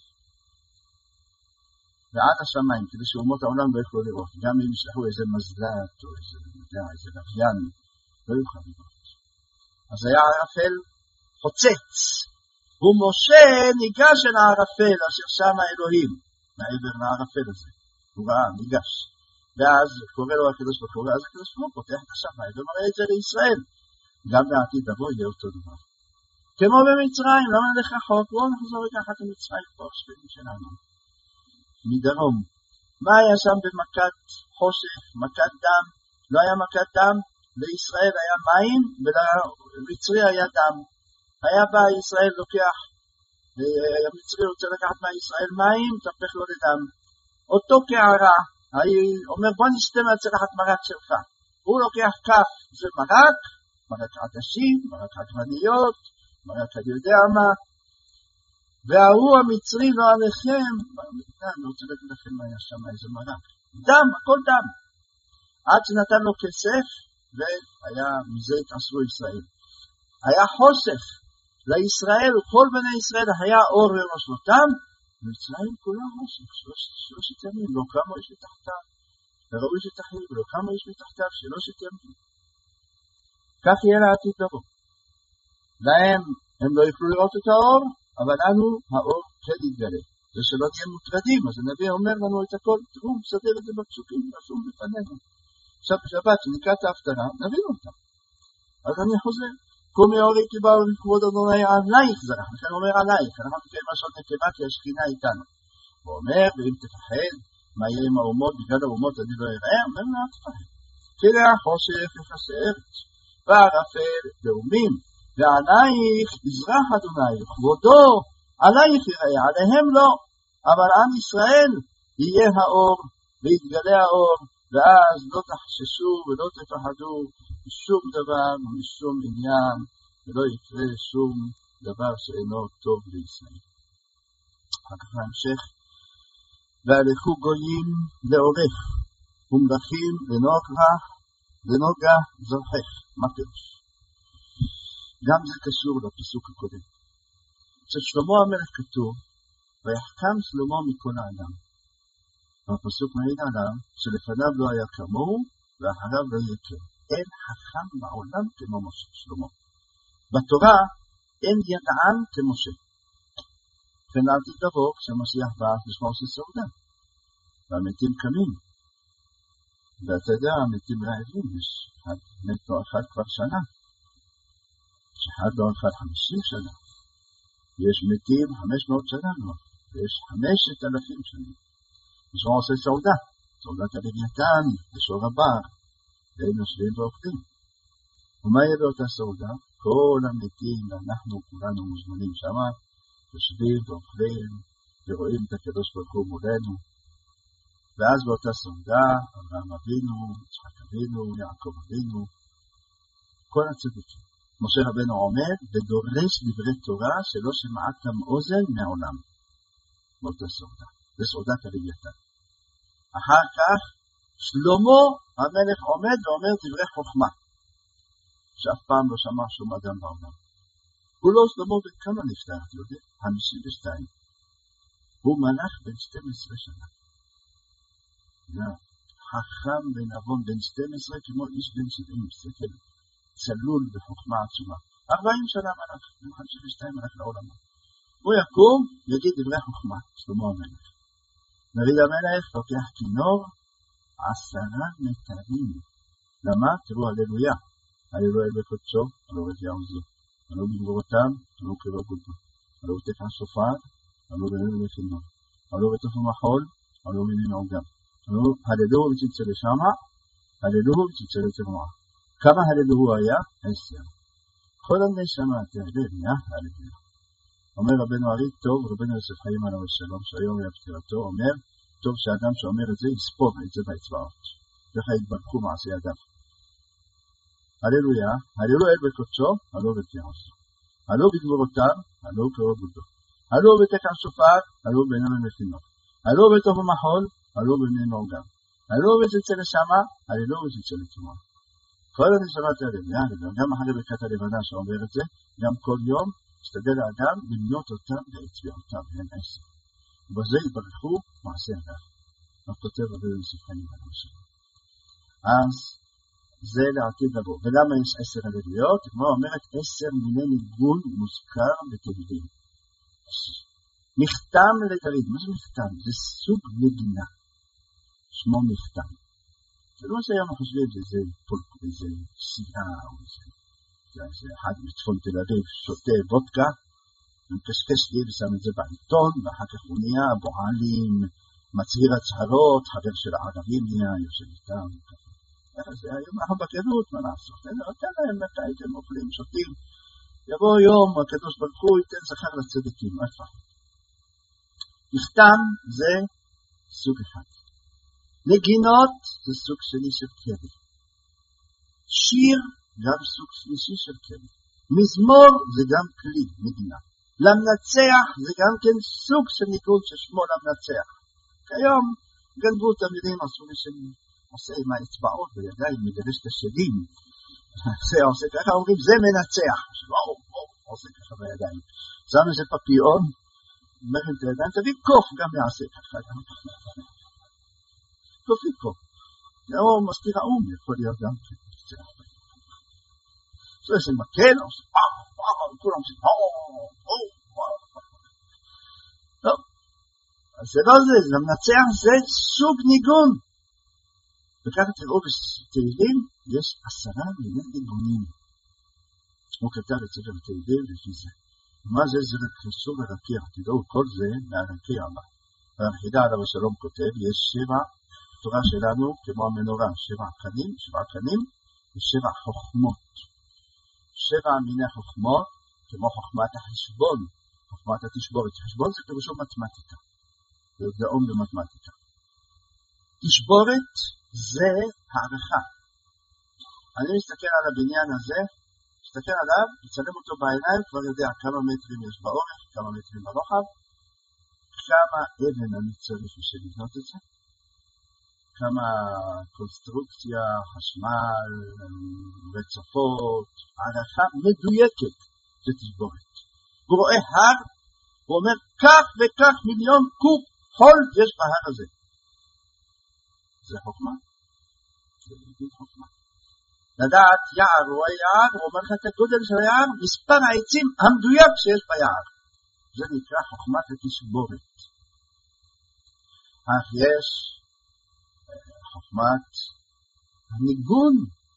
ועד השמיים, כדי שאומות העולם לא יכולו לראות. גם אם ישלחו איזה מזלת או איזה, איזה לוויין, לא יוכל לראות. אז היה הערפל חוצץ. ומשה ניגש אל הערפל אשר שם האלוהים, מעבר לערפל הזה. הוא ראה, ניגש. ואז קורא לו הקדוש ברוך הוא, ואז הקדוש ברוך הוא פותח את השמיים ומראה את זה לישראל. גם בעתיד לבוא יהיה אותו דבר. כמו במצרים, למה נלך רחוק? בואו נחזור לקחת למצרים פה, שכנים שלנו. מדרום. מה היה שם במכת חושך, מכת דם? לא היה מכת דם, לישראל היה מים ולמצרי היה דם. היה בא ישראל לוקח, המצרי רוצה לקחת מהישראל מים, תפך לו לדם. אותו כערה, אומר בוא נשתה מהצלחת מרק שלך. הוא לוקח כף, זה מרק, מרק עדשים, מרק עגבניות, מרק אני יודע מה. והוא המצרי לא עליכם, אני רוצה להגיד לכם מה היה שם, איזה מרק. דם, הכל דם. עד שנתן לו כסף, והיה מזה התעשרו ישראל. היה חושך לישראל, וכל בני ישראל היה אור לראשותם, ומצרים כולה חושך, שלושת ימים, לא כמה איש מתחתיו, וראו איש מתחתיו, ולא כמה איש מתחתיו, שלושת ימים. כך יהיה לעתיד לבוא. להם הם לא יוכלו לראות את האור, אבל לנו האור כן יתגלה. זה שלא נהיה מוטרדים, אז הנביא אומר לנו את הכל, תראו, מסדר את זה בפסוקים, רשום בפנינו. עכשיו בשבת, שנקראת ההפטרה, נבין אותה. אז אני חוזר. קומי אורי כי באו לכבוד אדוני עלייך זרח, לכן הוא אומר עלייך, אנחנו נקיים משהו נקבה כי השכינה איתנו. הוא אומר, ואם תפחד, מה יהיה עם האומות, בגלל האומות אני לא אראה, אומר לה, תפחד. כי לה חושך יכסה ארץ. וערפל תאומים, ועלייך יזרח אדוני, כבודו עלייך יראה, עליהם לא, אבל עם ישראל יהיה האור, ויתגלה האור, ואז לא תחששו ולא תפחדו משום דבר ומשום עניין, ולא יקרה שום דבר שאינו טוב לישראל. אחר כך להמשך, והלכו גויים לעורך, ומלכים לנוגח, לנוגה זרחך. מה פירוש? גם זה קשור לפסוק הקודם. אצל שלמה המלך כתוב, ויחכם שלמה מכל האדם. והפסוק מעיד עליו שלפניו לא היה כמוהו, ואחריו לא יהיה כן. אין חכם בעולם כמו משה, שלמה. בתורה אין ידען כמשה. ולעתיד לבוא, כשהמשיח בא לשמור של סעודה. והמתים קמים. ואתה יודע, המתים רעבים, יש אחד מת לא אחד כבר שנה. שאחד לא אחד חמישים שנה. יש מתים חמש מאות שנה כבר. ויש חמשת אלפים שנים. לשמור של סעודה. סעודת הלוויתן, לשור הבר. והם יושבים ואוכלים. ומה יהיה באותה סעודה? כל המתים, ואנחנו כולנו מוזמנים שמה, יושבים ואוכלים, ורואים את הקדוש ברוך הוא מולנו. ואז באותה סעודה, אברהם אבינו, יצחק אבינו, יעקב אבינו, כל הצדיקים. משה רבנו עומד ודורש דברי תורה שלא שמעתם אוזן מעולם. באותה סעודה. זה סעודת הלוויתן. אחר כך, שלמה המלך עומד ואומר דברי חוכמה, שאף פעם לא שמע שום אדם בעולם. הוא לא שלמה בן כמה נפטר, אתה יודע? חמישים ושתיים. הוא מלך בן שתים עשרה שנה. חכם בן אבון בן שתים עשרה כמו איש בן שבעים, סקל צלול בחוכמה עצומה. ארבעים שנה מלך, בן חמישים ושתיים מלך לעולם. הוא יקום, יגיד דברי חוכמה, שלמה המלך. דוד המלך לוקח כינור, עשרה מטרים. למה? תראו, הללויה. הללויה בקודשו, הלא רביע עוזו. הלא בגבורתם, הלא קרא גודו. הלא בתקע שופר, הלא בננו לכינור. הלא בתוך המחול, הלא בננו עוגם. הללוהו וצלצל שמה, הללוהו וצלצל תרמועה. כמה הללוהו היה? עשר. כל הנשמה תעלה מאה הללויה. אומר רבנו ארי, טוב, רבנו יוסף חיים עליו השלום, שהיום היה פטירתו, אומר, טוב שאדם שאומר את זה, יספור את זה באצבעות. וכך יתברכו מעשי ידיו. הללויה, הללו אל בקודשו, הלא בתיעשו. הלא בגבורותיו, הלא קרא גודו. הלא בתקע שופר, הלא בננו לכינור. הלא בתוך המחול, הלא בננו עוגם. הלא בצלצל שמה, הללו וצלצל תרמועה. כל הנשמות האלה, גם אחרי ברכת הלבנה שאומר את זה, גם כל יום, משתדל האדם למנות אותם באצבעותיו, הן עשר. ובזה יתברכו מעשי ידיו. כך כותב רבי יוסף חיים עליו השלום. אז זה לעתיד לבוא. ולמה יש עשר הללויות? כמו אומרת, עשר מיני ניגון מוזכר בתהילים. מכתם לדוד. מה זה מכתם? זה סוג נגינה. שמו מכתם. זה לא שהיום חושבים שזה פולק, איזה סיעה או איזה... זה אחד מצפון תל אביב שותה וודקה, ומקשקש לי ושם את זה בעיתון, ואחר כך הוא נהיה בועלים, מצהיר הצהרות, חבר של הערבים נהיה, יושב איתם. זה היום אנחנו בכנות, מה לעשות? נותן להם מתי אתם אוכלים, שותים. יבוא יום, הקדוש ברוך הוא ייתן שכר לצדיקים, מה כבר? מכתם זה סוג אחד. נגינות זה סוג שני של כלי. שיר גם סוג שלישי של כלי. מזמור זה גם כלי, נגינה. למנצח זה גם כן סוג של ניגון ששמו למנצח. כיום גנבו תלמידים, עשו לי שאני עושה עם האצבעות וידיים, מגרש את השדים. זה עושה ככה, אומרים זה מנצח. וואו, וואו, עושה ככה בידיים. שם איזה פפיון, מרים את הידיים, תביא קוף גם יעשה ככה. קופי קוף. זה או מזכיר האום, יכול להיות גם מנצח. זה עושה מקל, עושה וואו, וואו, כולם עושים וואו, וואו, וואו. טוב, אז זה לא זה, זה מנצח, זה סוג ניגון. וכך תראו בתהילים, יש עשרה מיני ניגונים. הוא כתב את ספר תהילים לפי זה. מה זה? זה קשור לרקיע. תראו, כל זה מהרקיע הבא. והחידה עליו השלום כותב, יש שבע, תורה שלנו כמו המנורה, שבע קנים, שבע קנים, ושבע חוכמות. שבע מיני חוכמות, כמו חוכמת החשבון, חוכמת התשבורת. חשבון זה פירושו מתמטיקה, זה גאון במתמטיקה. תשבורת זה הערכה. אני מסתכל על הבניין הזה, מסתכל עליו, מצלם אותו בעיניים, כבר יודע כמה מטרים יש באורך, כמה מטרים ברוחב, כמה אבן אני צריך בשביל לבנות את זה, כמה קונסטרוקציה, חשמל, רצפות, הערכה מדויקת זה תשבורת. הוא רואה הר, הוא אומר כך וכך מיליון קוב חול יש בהר הזה. זה חוכמה. זה בדיוק חוכמה. לדעת יער, הוא רואה יער, הוא אומר לך את הגודל של היער, מספר העצים המדויק שיש ביער. זה נקרא חוכמת התשבורת. אך יש חוכמת הניגון.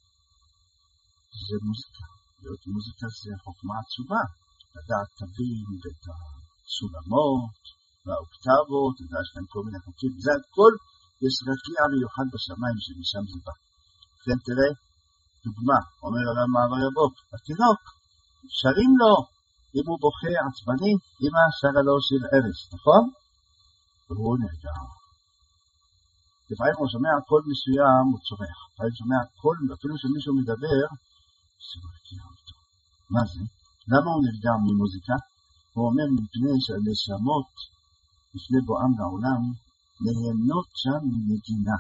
זה מוזיקה. להיות מוזיקה זה חוכמה עצומה. לדעת תווים ואת הסולמות והאוקטבות, לדעת יש להם כל מיני חוקים. זה הכל, יש רקיע מיוחד בשמיים שמשם זה בא. כן, תראה, דוגמה, אומר עולם מעבר יבוק, התינוק, שרים לו, אם הוא בוכה עצבני, אמא שרה לו שיר ערש, נכון? והוא נרגע. לפעמים הוא שומע קול מסוים, הוא צורח. לפעמים שומע קול, אפילו שמישהו מדבר, זה מרגיע אותו. מה זה? למה הוא נרגע ממוזיקה? הוא אומר מפני שהנשמות, לפני בואם לעולם, נהנות שם מנגינה.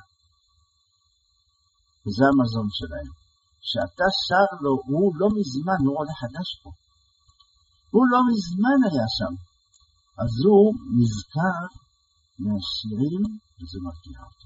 וזה המזון שלהם. שאתה שר לו, הוא לא מזמן, הוא עולה חדש פה. הוא לא מזמן היה שם. אז הוא נזכר מהשירים, וזה מרגיע אותו.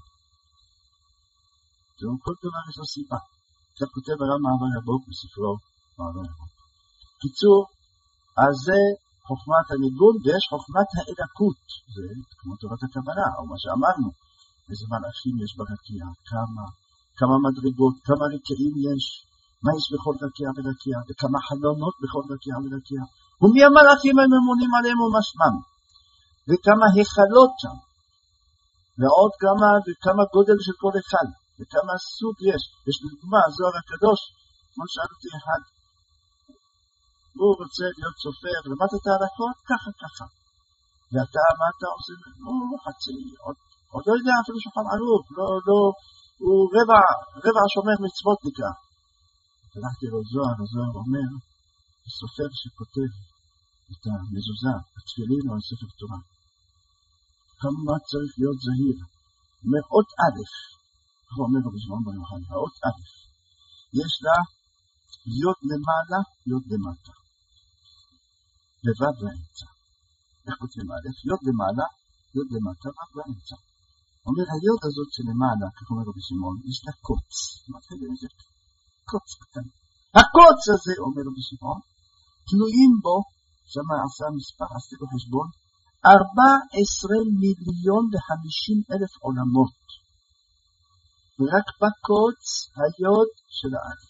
זהו כל דבר יש לו סיבה. כך כותב הרב מעבר יבוק בספרו מעבר יבוק. קיצור, אז זה חוכמת הניגון, ויש חוכמת האלקות. זה כמו תורת הקבלה, או מה שאמרנו. איזה מלאכים יש ברקיע, כמה, כמה מדרגות, כמה רקיעים יש, מה יש בכל רקיע ורקיע, וכמה חלונות בכל רקיע ורקיע. ומי המלאכים הממונים עליהם ומשמם, וכמה היכלות שם, ועוד כמה, וכמה גודל של כל אחד, וכמה סוג יש. יש לדוגמה, זוהר הקדוש, כמו שאלתי אחד, הוא רוצה להיות סופר, למדת הערכות? ככה ככה. ואתה, מה אתה עושה? הוא חצי, עוד, עוד לא יודע אפילו שולחן ערוך, לא, לא, הוא רבע, רבע שומר מצוות נקרא. הלכתי לו זוהר, הזוהר אומר, סופר שכותב את המזוזה, התפילין או הספר תורה. כמה צריך להיות זהיר? הוא אומר, אות א', הוא אומר לו בשמון ברמחן, האות א', יש לה יוד למעלה, יוד למטה. לבד באמצע. איך כותבים א', יוד למעלה, יוד למטה, רק באמצע. הוא אומר, היוד הזאת שלמעלה, כך אומר רבי שמעון, יש לה קוץ. מתחיל איזה קוץ קטן. הקוץ הזה, אומר רבי שמעון, תלויים בו, שמה עשה מספר, עשיתי לו חשבון, ארבע עשרה מיליון וחמישים אלף עולמות. ורק בקוץ היוד של האלף.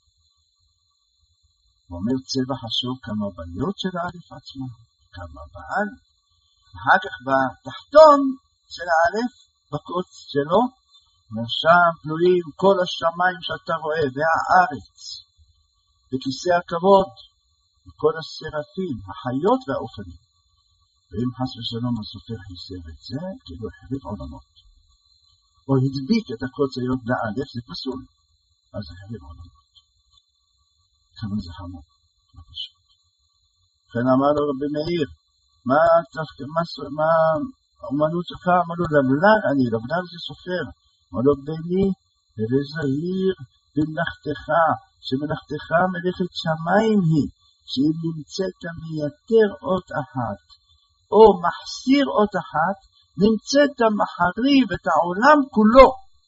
הוא אומר צבע חשוב כמה ביוד של האלף עצמה, כמה בעל. אחר כך בתחתון של האלף, בקוץ שלו, ושם תלויים כל השמיים שאתה רואה, והארץ, וכיסא הכבוד, וכל הסרפים, החיות והאופנים. ואם חס ושלום הסופר חיסר את זה, כאילו החריב עולמות. או הדביק את הקוץ היות באלף, זה פסול. אז זה החריב עולמות. כמה זה חמור, לא פשוט. לכן אמר לו רבי מאיר, מה האומנות שלך? אמר לו, לבלר, אני לבלר זה סופר. אמר לו, בני, וזהיר במלאכתך, שמלאכתך מלאכת שמיים היא, שאם נמצאת מייתר אות אחת, או מחסיר אות אחת, נמצאת מחריב את העולם כולו.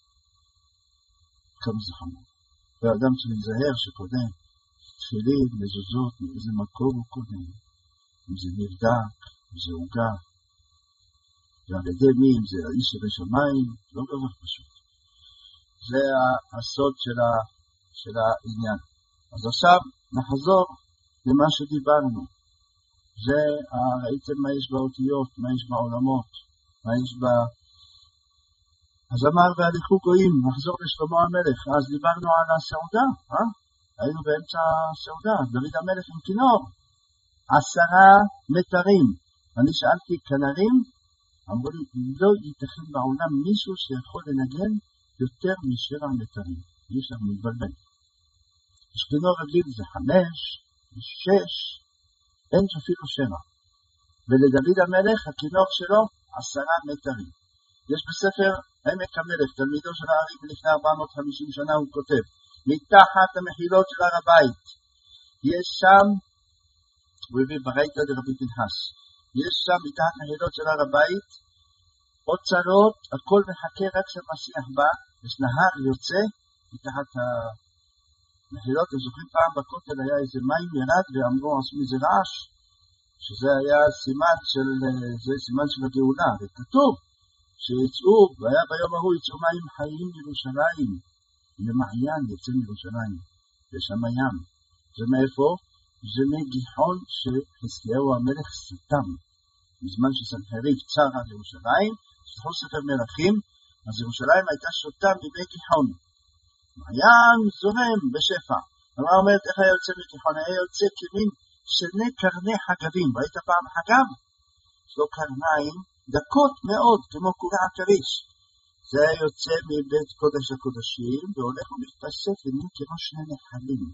כמה זה חמור. והאדם שמזהר שקודם, תפילין, מזוזות, מאיזה מקום הוא קודם, אם זה נרדק, אם זה הוגה, ועל ידי מי, אם זה האיש שבשמיים, לא דבר פשוט. זה הסוד של, ה, של העניין. אז עכשיו נחזור למה שדיברנו. זה, ראיתם מה יש באותיות, מה יש בעולמות, מה יש בה... אז אמר והליכו גויים, נחזור לשלמה המלך, אז דיברנו על הסעודה, אה? היינו באמצע הסעודה, דוד המלך עם כינור, עשרה מטרים. אני שאלתי כנרים, אמרו לי, לא ייתכן בעולם מישהו שיכול לנגן יותר משבע מטרים. יש לנו מתבלבל. יש כינור רגיל זה חמש, שש, אין אפילו שבע. ולדוד המלך הכינור שלו עשרה מטרים. יש בספר עמק המלך, תלמידו של הארי מלפני ארבע מאות וחמישים שנה, הוא כותב, מתחת המחילות של הר הבית, יש שם, הוא הביא ברייתא דרבי פנחס, יש שם מתחת המחילות של הר הבית, אוצרות, הכל מחכה רק שהמשיח בא, יש נהר יוצא מתחת המחילות. אתם זוכרים פעם בכותל היה איזה מים ירד ואמרו, עשו מזה רעש, שזה היה סימן של, זה סימן של הגאולה, וכתוב שיצאו, והיה ביום ההוא יצאו מים חיים מירושלים, למעיין יצא מירושלים, יש שם ים. זה מאיפה? זה מגיחון שחזקיהו המלך סתם, בזמן שסנחריב צר על ירושלים, שתחו ספר מלכים, אז ירושלים הייתה שותה ממי גיחון. מעיין זורם בשפע. אמרה אומרת, איך היה יוצא מגיחון? היה יוצא כמין שני קרני חגבים. ראית פעם חגב? יש לו קרניים דקות מאוד, כמו קורע הכריש. זה היה יוצא מבית קודש הקודשים, והולך ומתפשט למין כמו שני נחלים.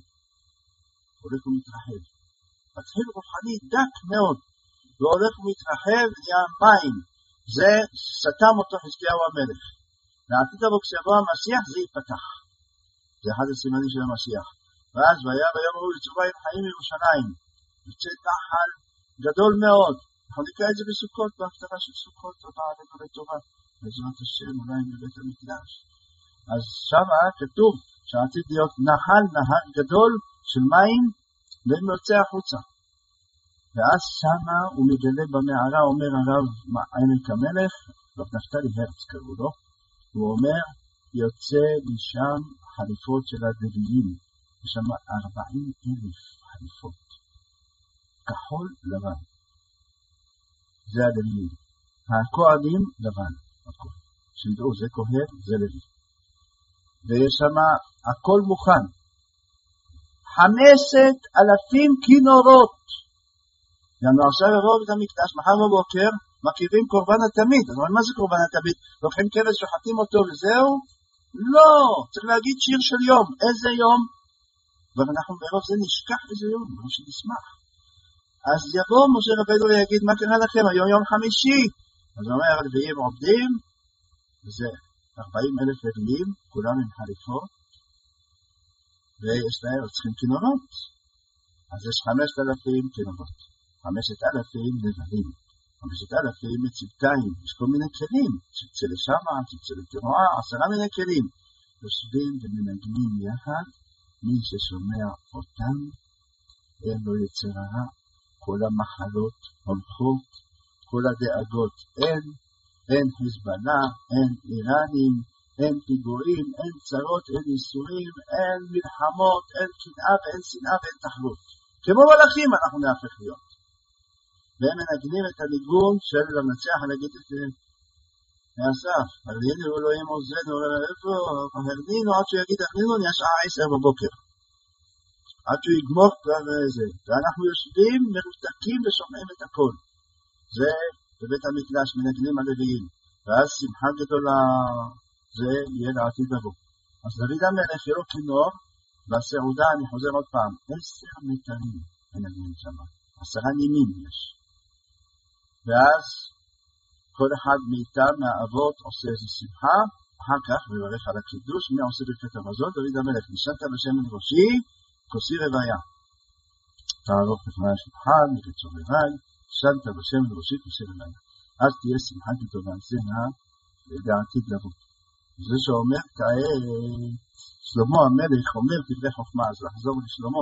הולך ומתרחב. מתחיל רוחני דק מאוד, והולך ומתרחב, נהיה מים. זה סתם אותו חזקיהו המלך. לעתיד לבוא כשיבוא המשיח זה ייפתח. זה אחד הסימנים של המשיח. ואז והיה ביום ההוא יצאו מים חיים מירושלים. יוצא נחל גדול מאוד. אנחנו נקרא את זה בסוכות, בהפטרה של סוכות, תודה עלינו לטובה. בעזרת השם, אולי בבית המקדש. אז שם כתוב שעתיד להיות נחל, נהר גדול של מים, והם יוצא החוצה. ואז שמה הוא מגלה במערה, אומר הרב עמק המלך, רב נפתלי הרץ קראו לו, הוא אומר, יוצא משם חליפות של הדביים, יש שם ארבעים אלף חליפות, כחול לבן, זה הדביים, הכהנים לבן, הכל, שידעו זה כהן, זה לוי, ויש שם הכל מוכן, חמשת אלפים כינורות, יאנו עכשיו יבואו בית המקדש, מחר בבוקר, מקריבים קורבן התמיד. אז מה זה קורבן התמיד? לוקחים כבש שוחטים אותו וזהו? לא, צריך להגיד שיר של יום. איזה יום? ואנחנו ברוב זה נשכח איזה יום, ברוב שנשמח. אז יבוא משה רבנו ויגיד, מה קרה לכם? היום יום חמישי. אז הוא אומר, הלוויים עובדים, וזה ארבעים אלף לוויים, כולם עם חליפות, ויש להם, צריכים כינורות. אז יש חמשת אלפים כינורות. חמשת אלפים נבלים, חמשת אלפים מצבתיים, יש כל מיני כלים, צלצל שמה, צלצל תרועה, עשרה מיני כלים, יושבים ומנגנים יחד, מי ששומע אותם, אין לו יצר הרע, כל המחלות הולכות, כל הדאגות אין, אין חיזבאללה, אין איראנים, אין פיגועים, אין צרות, אין ייסורים, אין מלחמות, אין קנאה ואין שנאה ואין תחלות. כמו מלאכים אנחנו נהפך להיות. והם מנגנים את הניגון של המנצח, נגיד את מאסף, הרדינו אלוהים עוזרנו, איפה הרדינו, עד שהוא יגיד הרדינו, נהיה שעה עשר בבוקר. עד שהוא יגמור כבר זה. ואנחנו יושבים מרותקים ושומעים את הכל. זה בבית המקדש מנגנים הלוויים. ואז שמחה גדולה, זה יהיה לעתיד לבוא. אז דוד המלך יהיה לו כינור, והסעודה, אני חוזר עוד פעם, עשר מטרים מנגנים שם. עשרה נימים יש. ואז כל אחד מאיתם, מהאבות, עושה איזו שמחה, אחר כך מברך על הקידוש, מי עושה ברכת המזון? דוד המלך, נשנת בשמן ראשי, כוסי רוויה. תערוך לפני השולחן, מקצור רבי, נשנת בשמן ראשי, כוסי רוויה. אז תהיה שמחה גדולה, זה לדעתיד לבוא. זה שאומר כעת, שלמה המלך אומר דברי חוכמה, אז לחזור לשלמה.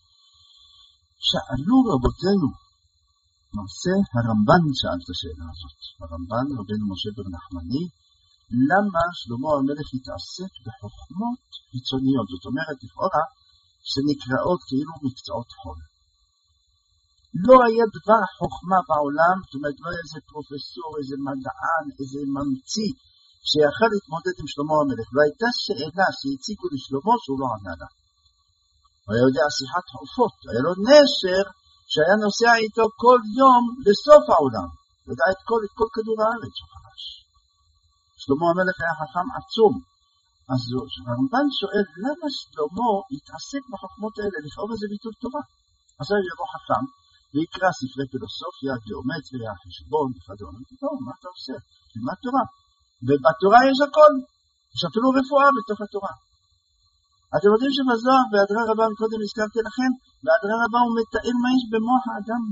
שאלו רבותינו, מעשה הרמב"ן שאל את השאלה הזאת, הרמב"ן רבנו משה בר נחמני, למה שלמה המלך התעסק בחוכמות חיצוניות, זאת אומרת לכאורה שנקראות כאילו מקצועות חול. לא היה דבר חוכמה בעולם, זאת אומרת לא היה איזה פרופסור, איזה מדען, איזה ממציא שיכול להתמודד עם שלמה המלך, והייתה שאלה שהציגו לשלמה שהוא לא ענה לה. הוא היה יודע שיחת עופות, היה לו נשר שהיה נוסע איתו כל יום לסוף העולם, ידע את כל, את כל כדור הארץ הוא חרש. שלמה המלך היה חכם עצום, אז הרמב"ן שואל למה שלמה יתעסק בחוכמות האלה, לכאורה זה ביטול תורה. עכשיו יבוא חכם ויקרא ספרי פילוסופיה, גיאומטריה, חשבון וכדומה. לא, מה אתה עושה? תלמד תורה. ובתורה יש הכל, יש אפילו רפואה בתוך התורה. אתם יודעים שבזוהר, בהדרה רבה, קודם הזכרתי לכם, בהדרה רבה הוא מתאר מה יש במוח האדם.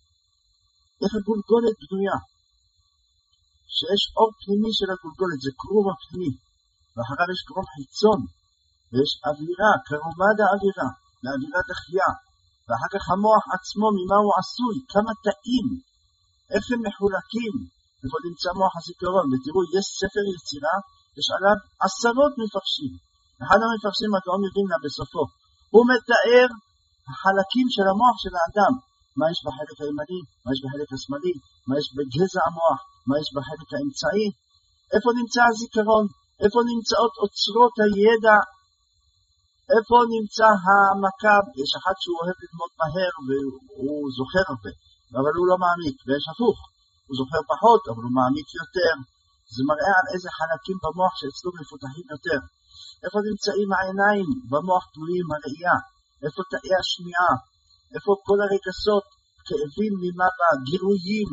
איך הגולגולת בנויה. שיש אור פנימי של הגולגולת, זה קרוב הפנימי. ואחריו יש קרוב חיצון, ויש אווירה, קרובה דאווירה, לאווירה דחייה. ואחר כך המוח עצמו, ממה הוא עשוי, כמה תאים, איך הם מחולקים. איפה נמצא מוח הזיכרון, ותראו, יש ספר יצירה, יש עליו עשרות מפרשים. אחד המפרשים, הגאון מווילנה בסופו, הוא מתאר החלקים של המוח של האדם. מה יש בחלק הימני, מה יש בחלק השמאלי, מה יש בגזע המוח, מה יש בחלק האמצעי. איפה נמצא הזיכרון, איפה נמצאות אוצרות הידע, איפה נמצא העמקה. יש אחד שהוא אוהב ללמוד מהר והוא זוכר הרבה, אבל הוא לא מעמיק, ויש הפוך, הוא זוכר פחות, אבל הוא מעמיק יותר. זה מראה על איזה חלקים במוח שאצלו מפותחים יותר. איפה נמצאים העיניים במוח תלויים הראייה, איפה תאי השמיעה, איפה כל הרגשות, כאבים ממה בא, גירויים,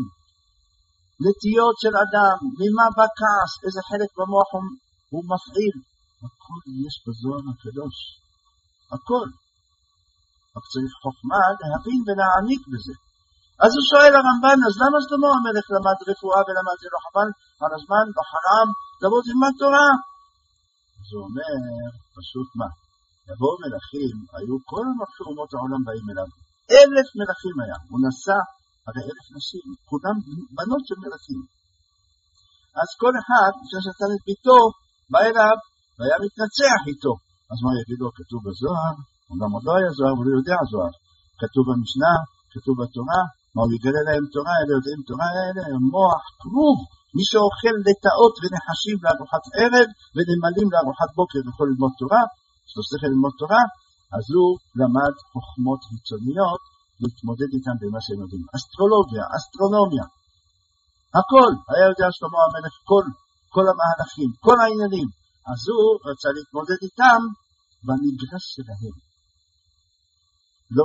נטיות של אדם, ממה בא כעס, איזה חלק במוח הוא, הוא מפעיל. הכל יש בזוהר הקדוש, הכל. רק צריך חוכמה להבין ולהעמיק בזה. אז הוא שואל הרמב"ן, אז למה שלמה המלך למד רפואה ולמד זה לא חבל על הזמן, לא חרם, תבוא תלמד תורה? אז הוא אומר, פשוט מה? יבואו מלכים, היו כל אומות העולם באים אליו. אלף מלכים היה, הוא נסע, הרי אלף נשים, כולם בנות של מלכים. אז כל אחד, לפני שנתן את ביתו, בא אליו, והיה מתנצח איתו. אז מה יגיד לו? כתוב בזוהר, הוא גם עוד לא היה זוהר, הוא לא יודע זוהר. כתוב במשנה, כתוב בתורה, מה הוא יגלה להם תורה, אלה יודעים תורה, אלה מוח, כרוב. מי שאוכל לטאות ונחשים לארוחת ערב, ונמלים לארוחת בוקר יכול ללמוד תורה, שלא שכל ללמוד תורה, אז הוא למד חוכמות חיצוניות, להתמודד איתם במה שהם יודעים. אסטרולוגיה, אסטרונומיה, הכל, היה יודע שלמה המלך, כל, כל המהלכים, כל העניינים. אז הוא רצה להתמודד איתם במגרש שלהם. לא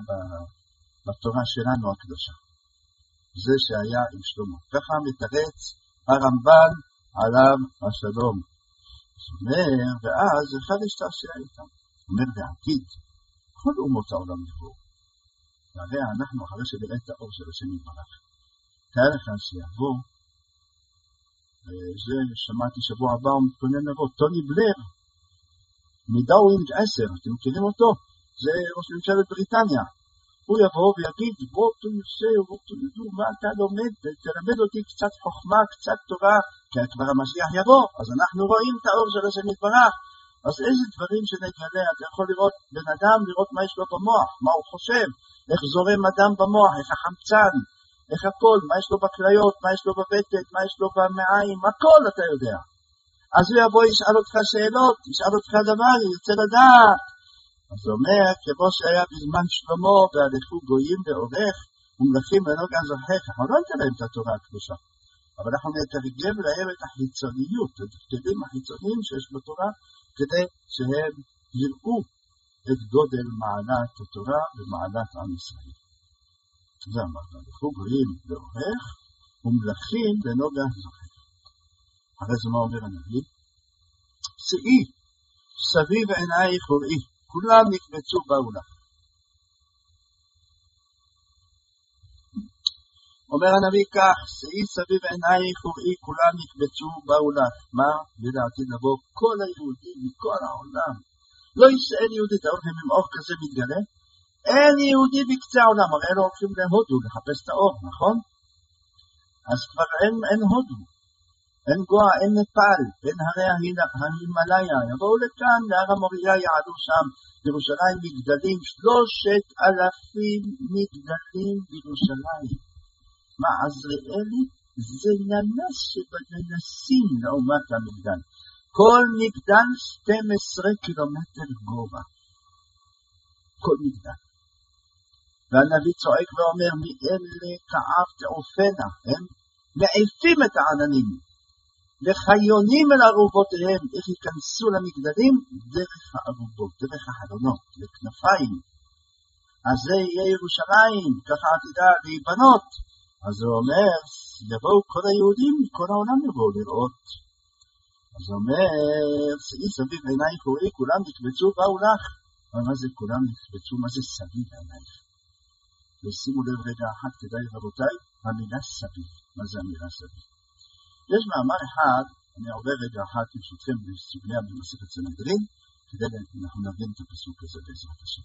בתורה שלנו הקדושה. זה שהיה עם שלמה. ככה מתרץ הרמב"ן עליו השלום. זאת אומרת, ואז אחד השתעשע איתם. זאת אומרת, בעתיד, כל אומות העולם יבואו. והרי אנחנו אחרי שנראה את האור של השם יתברך. תאר לך שיבוא, זה שמעתי שבוע הבא, הוא מתכונן לבוא, טוני בלר, מדאווינג עשר, אתם מכירים אותו? זה ראש ממשלת בריטניה. הוא יבוא ויגיד, בוא תו יוסי, בוא תו ידעו, מה אתה לומד, תלמד אותי קצת חוכמה, קצת תורה, כי כבר המשיח יבוא, אז אנחנו רואים את האור של השם יתברך. אז איזה דברים שנגלה, אתה יכול לראות בן אדם, לראות מה יש לו במוח, מה הוא חושב, איך זורם אדם במוח, איך החמצן, איך הכל, מה יש לו בכליות, מה יש לו בבטן, מה יש לו במעיים, הכל אתה יודע. אז הוא יבוא, ישאל אותך שאלות, ישאל אותך דבר, ירצה לדעת. אז הוא אומר, כמו שהיה בזמן שלמה, והלכו גויים ועורך, ומלכים ונוגע זרחך, אנחנו לא ניתן להם את התורה הקדושה. אבל אנחנו נתרגם להם את החיצוניות, את הכתבים החיצוניים שיש בתורה, כדי שהם יראו את גודל מעלת התורה ומעלת עם ישראל. זה אמרת, הלכו גויים ועורך, ומלכים ונוגע זרחך. אחרי זה מה אומר הנביא? שאי, סביב עינייך וראי, כולם נקבצו באו לך. אומר הנביא כך, שאי סביב עינייך וראי, כולם נקבצו באו לך. מה? לדעתיד לבוא כל היהודים מכל העולם. לא ישראל יהודית, ההולכים עם אור כזה מתגלה. אין יהודי בקצה העולם, הרי לא הולכים להודו לחפש את האור, נכון? אז כבר אין, אין הודו. אין גואה, אין נפאל, אין הרי ההימלאיה, יבואו לכאן, להר המוריה, יעלו שם, בירושלים מגדלים, שלושת אלפים מגדלים בירושלים. מה, עזריאלי? זה ננס שבננסים לעומת המגדל. כל מגדל שתים עשרה קילומטר גובה. כל מגדל. והנביא צועק ואומר, מי אלה כאב תעופנה, הם מעיפים את העננים, וחיונים אל ערובותיהם, איך ייכנסו למגדלים? דרך הערובות, דרך החלונות, לכנפיים. אז זה יהיה ירושלים, ככה עתידה להיבנות. אז הוא אומר, יבואו כל היהודים, כל העולם יבואו לראות. אז הוא אומר, שאי סביב עינייך וראי, כולם נקבצו, באו לך. אבל מה זה כולם נקבצו? מה זה סביב עינייך? ושימו לב רגע אחת, כדאי רבותיי, המילה סביב. מה זה המילה סביב? יש מאמר אחד, אני עובר רגע אחת ברשותכם בסוגיה במסכת סנהדרין, כדי אנחנו נבין את הפסוק הזה בעזרת השם.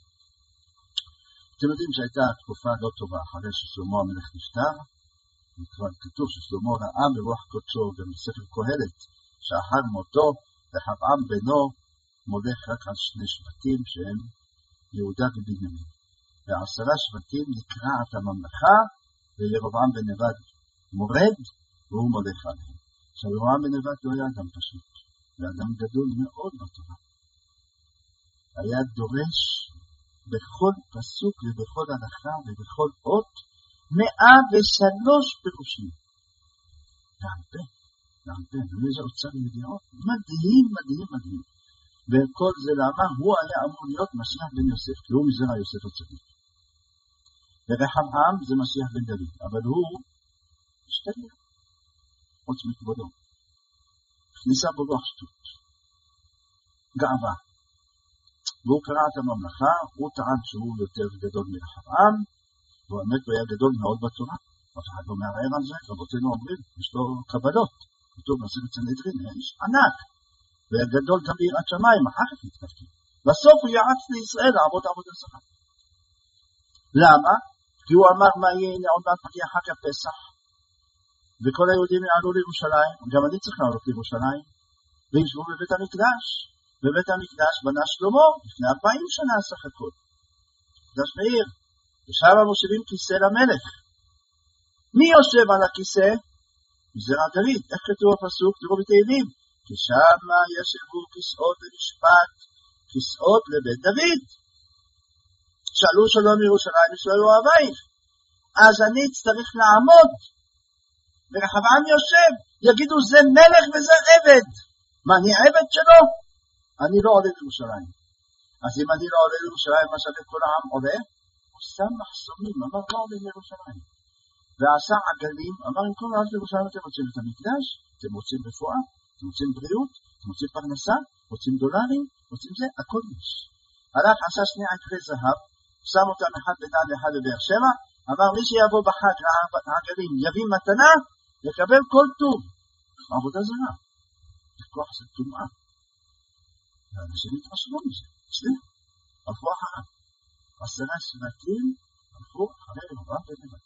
אתם יודעים שהייתה תקופה לא טובה אחרי ששלמה המלך נפטר, וכבר כתוב ששלמה ראה ברוח קודשו גם בספר קהלת, שאחר מותו רחבעם בנו מולך רק על שני שבטים שהם יהודה ובנימין. ועשרה שבטים נקרעת הממלכה, וירבעם בן נבט מורד, והוא מולך עליהם. עכשיו ירבעם בן נבט לא היה אדם פשוט, היה אדם גדול מאוד בתורה. היה דורש בכל פסוק ובכל הלכה ובכל אות מאה ושלוש פירושים. והרבה, והרבה, ואיזה אוצר ידיעות, מדהים, מדהים, מדהים. וכל זה למה הוא היה אמור להיות משיח בן יוסף, כי הוא מזרע יוסף הצדיק. ורחבעם זה משיח בן דוד, אבל הוא השתגע, חוץ מכבודו. הכניסה בו רוח שטות, גאווה. והוא קרא את הממלכה, הוא טען שהוא יותר גדול מרחבעם, והוא באמת היה גדול מאוד בתורה. אף אחד לא מערער על זה, רבותינו אומרים, יש לו קבלות. כתוב במסכת סנהדרין, איש ענק, והיה גדול גם ביראת שמיים, אחר כך התפתח. בסוף הוא יעץ לישראל לעבוד עבודה זרה. למה? כי הוא אמר מה יהיה, הנה עוד מעט מגיע חג הפסח, וכל היהודים יעלו לירושלים, גם אני צריך לעלות לירושלים, וישבו בבית המקדש. בבית המקדש בנה שלמה, לפני ארבעים שנה סך הכל. מקדש מאיר, ושם מושיבים כיסא למלך. מי יושב על הכיסא? מזרע דוד. איך כתוב הפסוק? תראו בתהילים. כי שם ישבו כיסאות למשפט, כיסאות לבית דוד. שאלו שלום ירושלים ושאלו אוהבייך. אז אני צריך לעמוד, ורחבעם יושב, יגידו זה מלך וזה עבד. מה, אני עבד שלו? אני לא עולה לירושלים. אז אם אני לא עולה לירושלים, מה שווה כל העם עולה? הוא שם מחסומים, אמר לא עולה לירושלים. ועשה עגלים, אמר אם כל העם לירושלים אתם רוצים את המקדש, אתם רוצים רפואה, אתם רוצים בריאות, אתם רוצים פרנסה, רוצים דולרים, רוצים זה, הכל יש. הלך עשה שני עגלי זהב, שם אותם אחד בדן ואחד בבאר שבע, אמר מי שיבוא בחג לעגלים יביא מתנה, יקבל כל טוב. עבודה זרה. לכוח זה טומאה. ואנשים התרשמו מזה, אצלי, הלכו אחריו. עשרה שבטים הלכו אחרי רבעם בן נבט.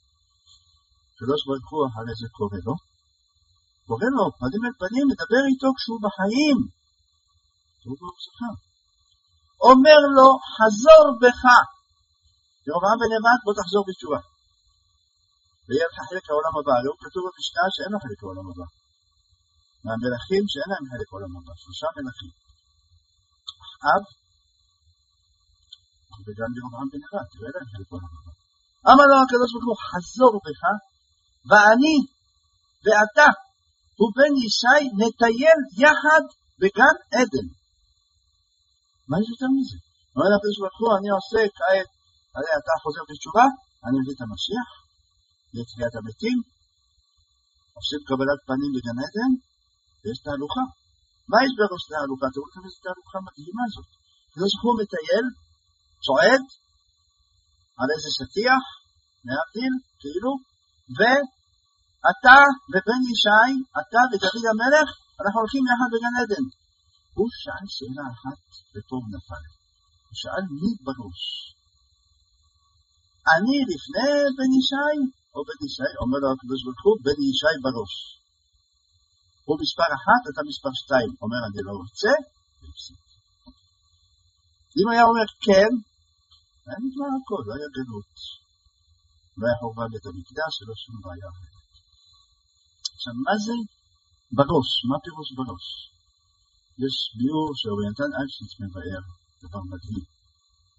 קדוש ברוך הוא אחרי זה קורא לו, קורא לו, פנים אל פנים, מדבר איתו כשהוא בחיים. הוא לא זוכר. אומר לו, חזור בך. רבעם בן נבט, בוא תחזור בתשובה. ויהיה לך חלק העולם הבא. לא כתוב במשנה שאין לו חלק העולם הבא. מהמלכים שאין להם חלק העולם הבא. שלושה מלכים. אב, וגם ירבעם בן נבט, תראה להם חלק העולם הבא. אמר לו הקדוש ברוך הוא, חזור בך, ואני ואתה ובן ישי נטייל יחד בגן עדן. מה יש יותר מזה? אומר הקדוש ברוך הוא, אני עושה כעת, הרי אתה חוזר בתשובה, אני מביא את המשיח, לתחיית המתים, עושים קבלת פנים בגן עדן, ויש תהלוכה. מה יש בראש תהלוכה? תראו לכם איזו תהלוכה מדהימה הזאת. הקדוש ברוך הוא מטייל, צועד, על איזה שטיח, להבדיל, כאילו, ואתה ובן ישי, אתה ודוד המלך, אנחנו הולכים יחד בגן עדן. הוא שאל שאלה אחת בתור נפל. הוא שאל מי בראש? אני לפני בן ישי, או בן ישי, אומר לו הקדוש ברוך הוא, בן ישי בראש. הוא מספר אחת, אתה מספר שתיים. אומר, אני לא רוצה, והפסיק. אם היה אומר כן, היה נגמר הכל, לא היה גלות. לא היה חורבן בית המקדש, שלא שום בעיה אחרת. עכשיו, מה זה בראש? מה פירוש בראש? יש ביור שאוריינטל אלשיץ מבאר, דבר מדהים.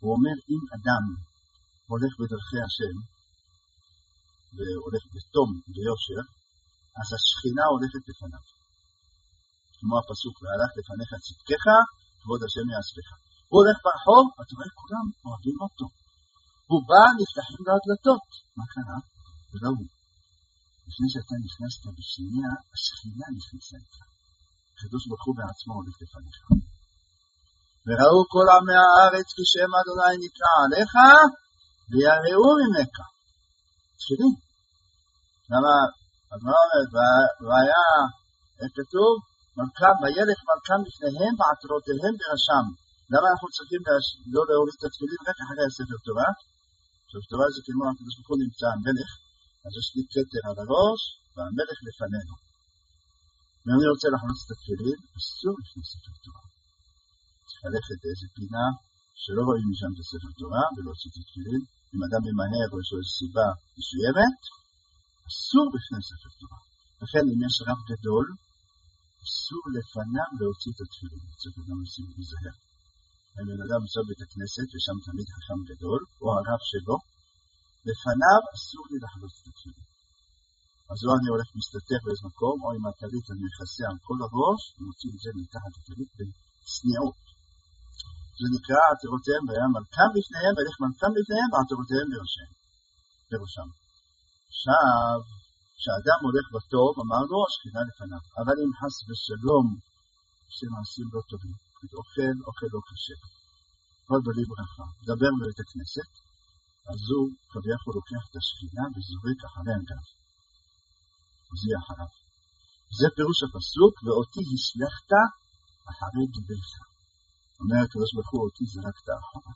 הוא אומר, אם אדם הולך בדרכי השם, והולך בתום ויושר, אז השכינה הולכת לפניו. כמו הפסוק, והלך לפניך צדקך, כבוד השם יאספך. הוא הולך ברחוב, אתה רואה, כולם אוהבים אותו. הוא בא, נפתחים לו הדלתות. מה קרה? ולא הוא. לפני שאתה נכנסת בשנייה, השכינה נכנסה איתך. הקדוש ברוך הוא בעצמו הולך לפניך. וראו כל עמי הארץ כי שם אדוני נקרא עליך, ויראו ממך. תפילין. למה? הגמרא אומרת, והיה, איך כתוב? מלכם, וילך מלכם לפניהם ועטרותיהם בראשם. למה אנחנו צריכים לא להוריד את התפילין רק אחרי הספר תורה? ספר תורה זה כמו הקדוש ברוך הוא נמצא המלך, אז יש לי כתר על הראש, והמלך לפנינו. ואם אני רוצה לחלוץ את התפילין, אסור לפני ספר תורה. צריך ללכת לאיזה פינה שלא רואים משם את הספר תורה, ולהוציא את התפילין. אם אדם ממהר או יש לו איזו סיבה מסוימת, אסור בפני ספר תורה. לכן אם יש רב גדול, אסור לפניו להוציא את התפילין. צריך אדם לשים להיזהר. אם בן אדם נמצא בית הכנסת, ושם תמיד חכם גדול, או הרב שלו, לפניו אסור לי לחלוץ את התפילין. אז או אני הולך מסתתר באיזה מקום, או עם הטלית אני מכסה על כל הראש, ומוציא את זה מתחת הטלית בצניעות. זה נקרא עטרותיהם והיה מלכם לפניהם, ולך מלכם לפניהם, ועטרותיהם בראשם. עכשיו, כשאדם הולך בטוב, אמרנו, השכינה לפניו. אבל אם חס ושלום, שמעשים לא טובים, אוכל, אוכל לא קשה. כל בלי ברכה. דבר בבית הכנסת, אז הוא כביכול לוקח את השכינה וזורק אחרי הגב. וזה אחריו. זה פירוש הפסוק, ואותי השלחת אחרי גיבלך. אומר הקדוש ברוך הוא, אותי זרקת אחורה.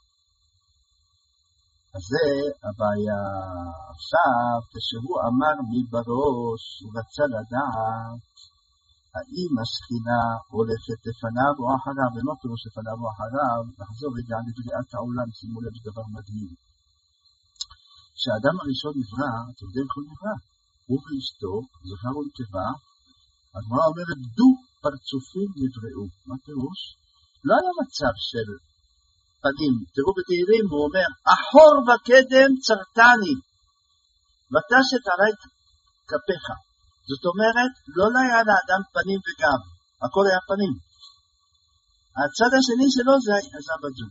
אז זה הבעיה. עכשיו, כשהוא אמר מי בראש, הוא רצה לדעת, האם השכינה הולכת לפניו או אחריו, ומה פירוש לפניו או אחריו, נחזור רגע לבריאת העולם, שימו לב דבר מדהים. כשהאדם הראשון נברא, אתם יודעים איך הוא נברא? הוא ואשתו, זכר ונקבה, הגמרא אומרת, דו פרצופים נבראו. מה פירוש? לא היה מצב של פנים. תראו בתהילים, הוא אומר, אחור וקדם צרתני, ותשת עלי כפיך. זאת אומרת, לא היה לאדם פנים וגב, הכל היה פנים. הצד השני שלו זה הבת זוג.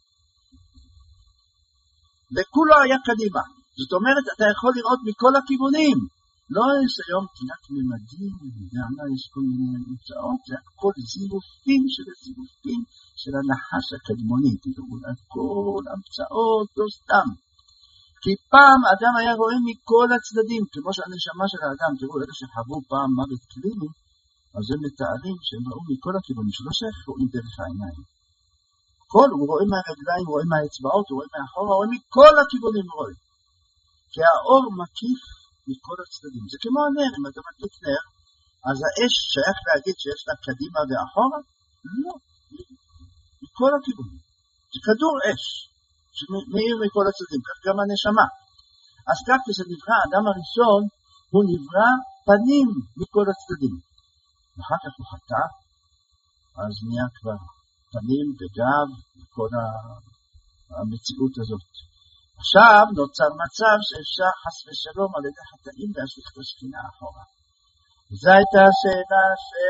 וכולו היה קדימה. זאת אומרת, אתה יכול לראות מכל הכיוונים. לא יש היום תלת ממדים, ועמה יש כל מיני נמצאות, זה הכל זיופים של הזיופים של הנחש הקדמוני. תראו, הכל המצאות, לא סתם. כי פעם האדם היה רואה מכל הצדדים, כמו שהנשמה של האדם, תראו, אלה שחוו פעם מוות קליני, אז הם מתארים שהם ראו מכל הכיוונים, שלא שייך רואים דרך העיניים. כל, הוא רואה מהרגליים, הוא רואה מהאצבעות, הוא רואה מאחורה, הוא רואה מכל הכיוונים, הוא רואה. כי האור מקיף מכל הצדדים. זה כמו הנר, אם אתה מדליק נר, אז האש שייך להגיד שיש לה קדימה ואחורה? לא, מכל הכיוונים. זה כדור אש. שמאיר מכל הצדדים, כך גם הנשמה. אז כך כשנברא האדם הראשון, הוא נברא פנים מכל הצדדים. ואחר כך הוא חטא, אז נהיה כבר פנים וגב וכל המציאות הזאת. עכשיו נוצר מצב שאפשר חס ושלום על ידי חטאים להשליך את השכינה אחורה. וזו הייתה השאלה של,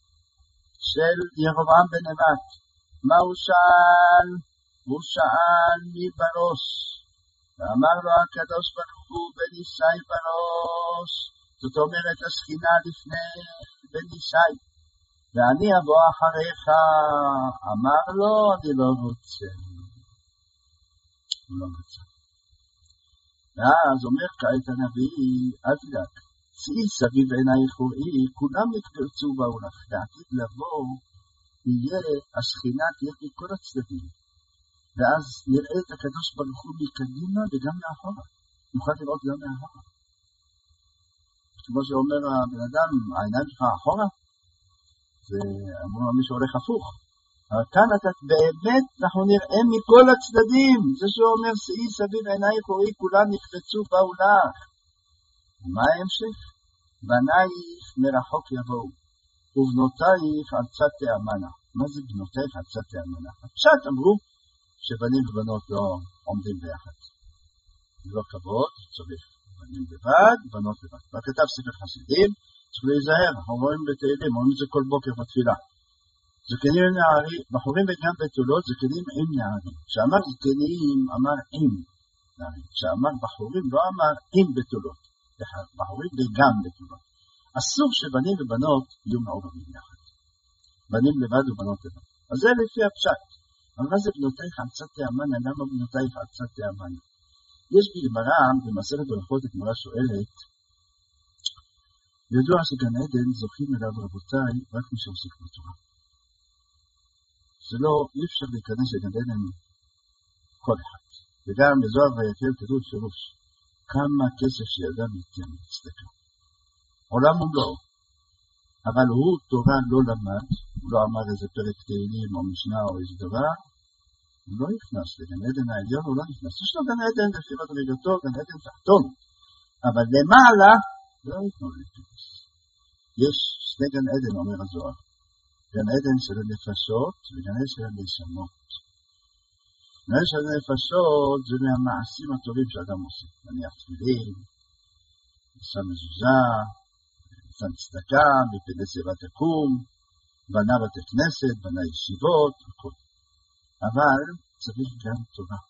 של ירבעם בן נבט. מה הוא שאל? הוא שאל מי בראש, ואמר לו הקדוש ברוך הוא בן ישי בראש, זאת אומרת השכינה לפני בן ישי, ואני אבוא אחריך. אמר לו, אני לא רוצה. הוא לא רוצה. ואז אומר כעת הנביא, אל תדאג, צאי סביב עינייך וראי, כולם יתפרצו בעולך, לעתיד לבוא, יהיה השכינה תהיה מכל הצדדים. ואז נראה את הקדוש ברוך הוא מקדימה וגם מאחורה. נוכל לראות גם מאחורה. כמו שאומר הבן אדם, העיניים שלך אחורה, זה אמרו מי שהולך הפוך. אבל כאן אתה באמת, אנחנו נראה מכל הצדדים. זה שאומר, שאי סביב עינייך וראי, כולם נקפצו בעולך. ומה ההמשך? בנייך מרחוק יבואו, ובנותייך על צד תאמנה. מה זה בנותייך על צד תאמנה? הפשט אמרו, שבנים ובנות לא עומדים ביחד. זה לא כבוד, צריך בנים לבד, בנות לבד. וכתב ספר חסידים, צריך להיזהר, אנחנו רואים בתהילים, רואים את זה כל בוקר בתפילה. זקנים עם נערים, בחורים וגם בתולות, זקנים עם נערים. כשאמר זקנים, אמר עם נערים. כשאמר בחורים, לא אמר עם בתולות. בחורים וגם בתולות. אסור שבנים ובנות יהיו מעורבים יחד. בנים לבד ובנות לבד. אז זה לפי הפשט. אבל מה זה בנותייך עצת תאמן? למה בנותייך עצת תאמן? יש בגמרא, במסכת ברכות הגמרא שואלת, ידוע שגן עדן זוכים אליו רבותיי רק מי שעוסק בתורה. זה לא, אי אפשר להיכנס לגן עדן כל אחד. וגם בזוהר ויקל כתוב פירוש, כמה כסף שידם ייתן צדקה. עולם ומלואו. אבל הוא תורה לא למד, הוא לא אמר איזה פרק תהילים או משנה או איזה דבר, הוא לא נכנס לגן עדן העליון, הוא לא נכנס. יש לו גן עדן לפי מדרגתו, גן עדן תחתון. אבל למעלה לא ייתנו להיכנס. יש שני גן עדן, אומר הזוהר. גן עדן של הנפשות וגן עדן של הנשמות. גן עדן של הנפשות זה מהמעשים הטובים שאדם עושה. נניח תפילין, עשה מזוזה, נתן צדקה, מפני שיבה תקום, בנה בתי כנסת, בנה ישיבות, הכל. אבל צריך גם תורה.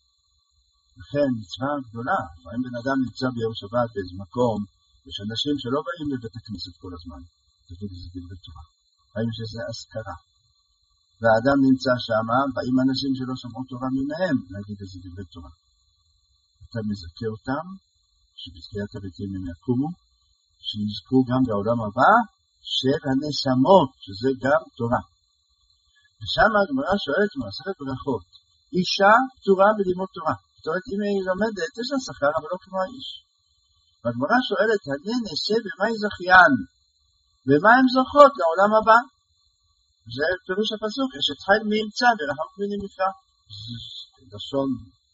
לכן מצווה גדולה, לפעמים בן אדם נמצא ביום שבת באיזה מקום, יש אנשים שלא באים לבית הכנסת כל הזמן, תגיד איזה דברי תורה. לפעמים יש איזה אזכרה. והאדם נמצא שם, באים אנשים שלא שמעו תורה ממהם, להגיד איזה דברי תורה. אתה מזכה אותם, שבזכיית הבתים הם יקומו, שיזכו גם בעולם הבא של הנשמות, שזה גם תורה. ושם הגמרא שואלת במסכת ברכות, אישה פטורה בלימוד תורה. זאת אומרת, אם היא לומדת, יש לה שכר, אבל לא כמו האיש. והגמרא שואלת, הנה נשא במה היא זכיין, ומה הן זוכות לעולם הבא? זה פירוש הפסוק, אשת חיל מי ימצא ורחוק ממני מקרא. זה לשון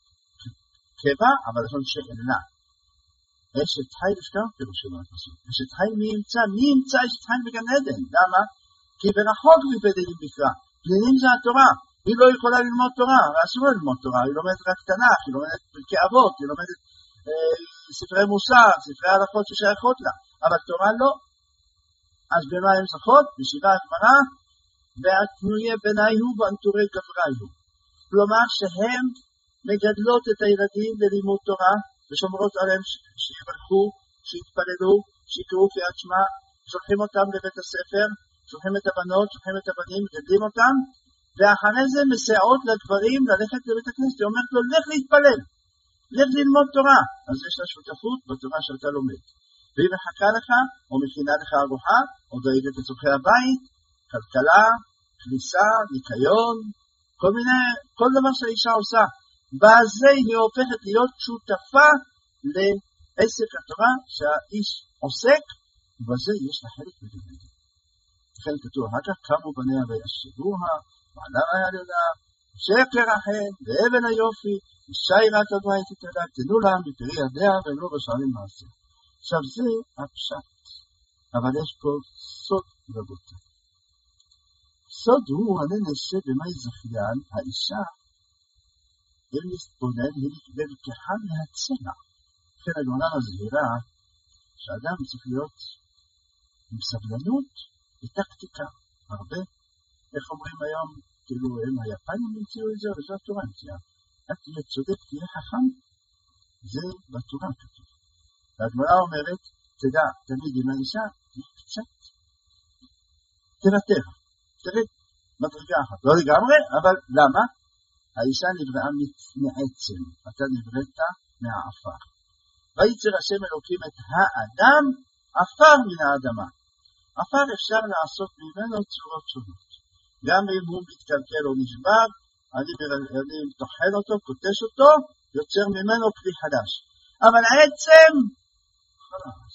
קבע, אבל לשון שאלה. אשת חיל יש כמה פירושים על הפסוק. אשת חיל מי ימצא? מי ימצא אשת חיל בגן עדן? למה? כי ברחוק מפני מקרא. פנינים זה התורה. היא לא יכולה ללמוד תורה, ואסור ללמוד תורה. היא לומדת רק תנ"ך, היא לומדת פרקי אבות, היא לומדת אה, ספרי מוסר, ספרי הלכות ששייכות לה. אבל תורה לא. אז במה הן זכות? בשירה הגמרא, והתנויה בניו ואנטורי גבריו. כלומר שהן מגדלות את הילדים ללימוד תורה, ושומרות עליהם שיברכו, שיתפללו, שיקראו קריאת שמע, שולחים אותם לבית הספר, שולחים את הבנות, שולחים את הבנים, מגדלים אותם, ואחרי זה מסייעות לגברים ללכת לבית הכנסת, היא אומרת לו, לך להתפלל, לך ללמוד תורה. אז יש לה שותפות בתורה שאתה לומד. והיא מחכה לך, או מכינה לך ארוחה, או דואגת לצורכי הבית, כלכלה, כניסה, ניקיון, כל מיני, כל דבר שהאישה עושה. בזה היא הופכת להיות שותפה לעסק התורה שהאיש עוסק, ובזה יש לה חלק בגלל. לכן כתוב, אחר כך קמו בניה וישבוה, ועלה היה לידה, שקר החן, ואבן היופי, אישה יראת הבית תתלה, תנו לה מפרי ידיה ולא בשערים מעשה. עכשיו זה הפשט, אבל יש פה סוד רבותיי. סוד הוא, אני נשא במאי זכיין, האישה, אם נסתבונן, היא נלקחה מהצמח. לכן הגמרא מזהירה שאדם צריך להיות עם סבלנות וטקטיקה, הרבה. איך אומרים היום, כאילו הם היפנים המציאו את זה, וזו התורה המציאה. את תהיה צודק, תהיה חכם, זה בתורה כתוב. והגמרא אומרת, תדע, תמיד עם האישה, תהיה קצת, תוותר, תרד מדרגה אחת. לא לגמרי, אבל למה? האישה נבראה מעצם, אתה נבראת מהעפר. ויצר השם אלוקים את האדם, עפר מן האדמה. עפר אפשר לעשות ממנו צורות שונות. גם אם הוא מתקלקל או נשבר, אני, אני טוחן אותו, קוטש אותו, יוצר ממנו כלי חדש. אבל עצם, חלס.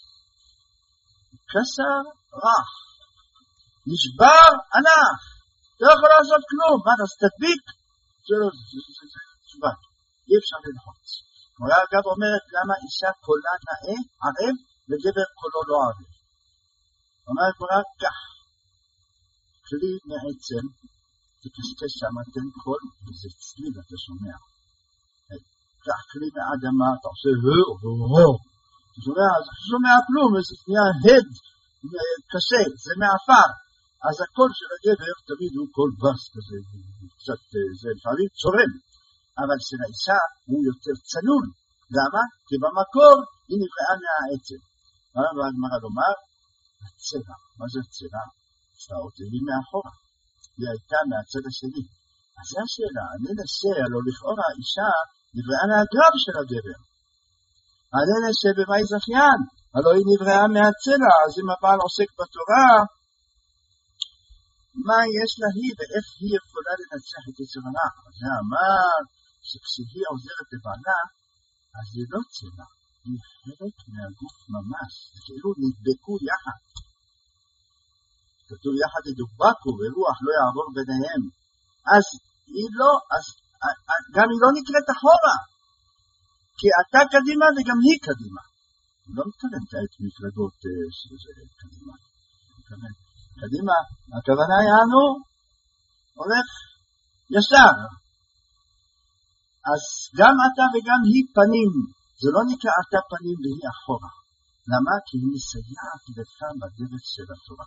קסר, רך. נשבר, ענף. לא יכול לעשות כלום. מה, אז תדביק? זה לא, זה, זה, זה, זה, תשובה. אי אפשר ללחוץ. מורה אגב אומרת, למה אישה קולה נאה, ערב, וגבר קולו לא ערב. אומרת מורה, כך. כלי מעצם, תקשקש שם, תן קול, וזה צליל, אתה שומע. קח כלי מהאדמה, אתה עושה הו, הו, אתה שומע, אז אתה שומע כלום, זה נהיה הד, קשה, זה מעפר. אז הקול של הגבר תמיד הוא קול בס כזה, קצת, זה לפעמים צורם. אבל של האישה הוא יותר צלול. למה? כי במקור היא נבראה מהעצם. מה הגמרא לומר? הצבע. מה זה הצבע? צבעות היא מאחורה. היא הייתה מהצד השני. אז זו השאלה, אני ננסה, הלא לכאורה האישה נבראה מהגרב של הגבר. אני ננסה במאי זכיין, הלא היא נבראה מהצלע, אז אם הבעל עוסק בתורה, מה יש לה היא ואיך היא יכולה לנצח את יצר הרע? זה אמר שכשהיא עוזרת לבעלה, אז היא לא צלע, היא חלק מהגוף ממש, זה כאילו נדבקו יחד. כתוב יחד ידובקו ורוח לא יעבור ביניהם. אז היא לא, אז גם היא לא נקראת אחורה, כי אתה קדימה וגם היא קדימה. היא לא מתכוונת את מפלגות שזה קדימה. קדימה, הכוונה יענו, הולך ישר. אז גם אתה וגם היא פנים, זה לא נקרא אתה פנים והיא אחורה. למה? כי היא מסייעת לך בדרך של התורה.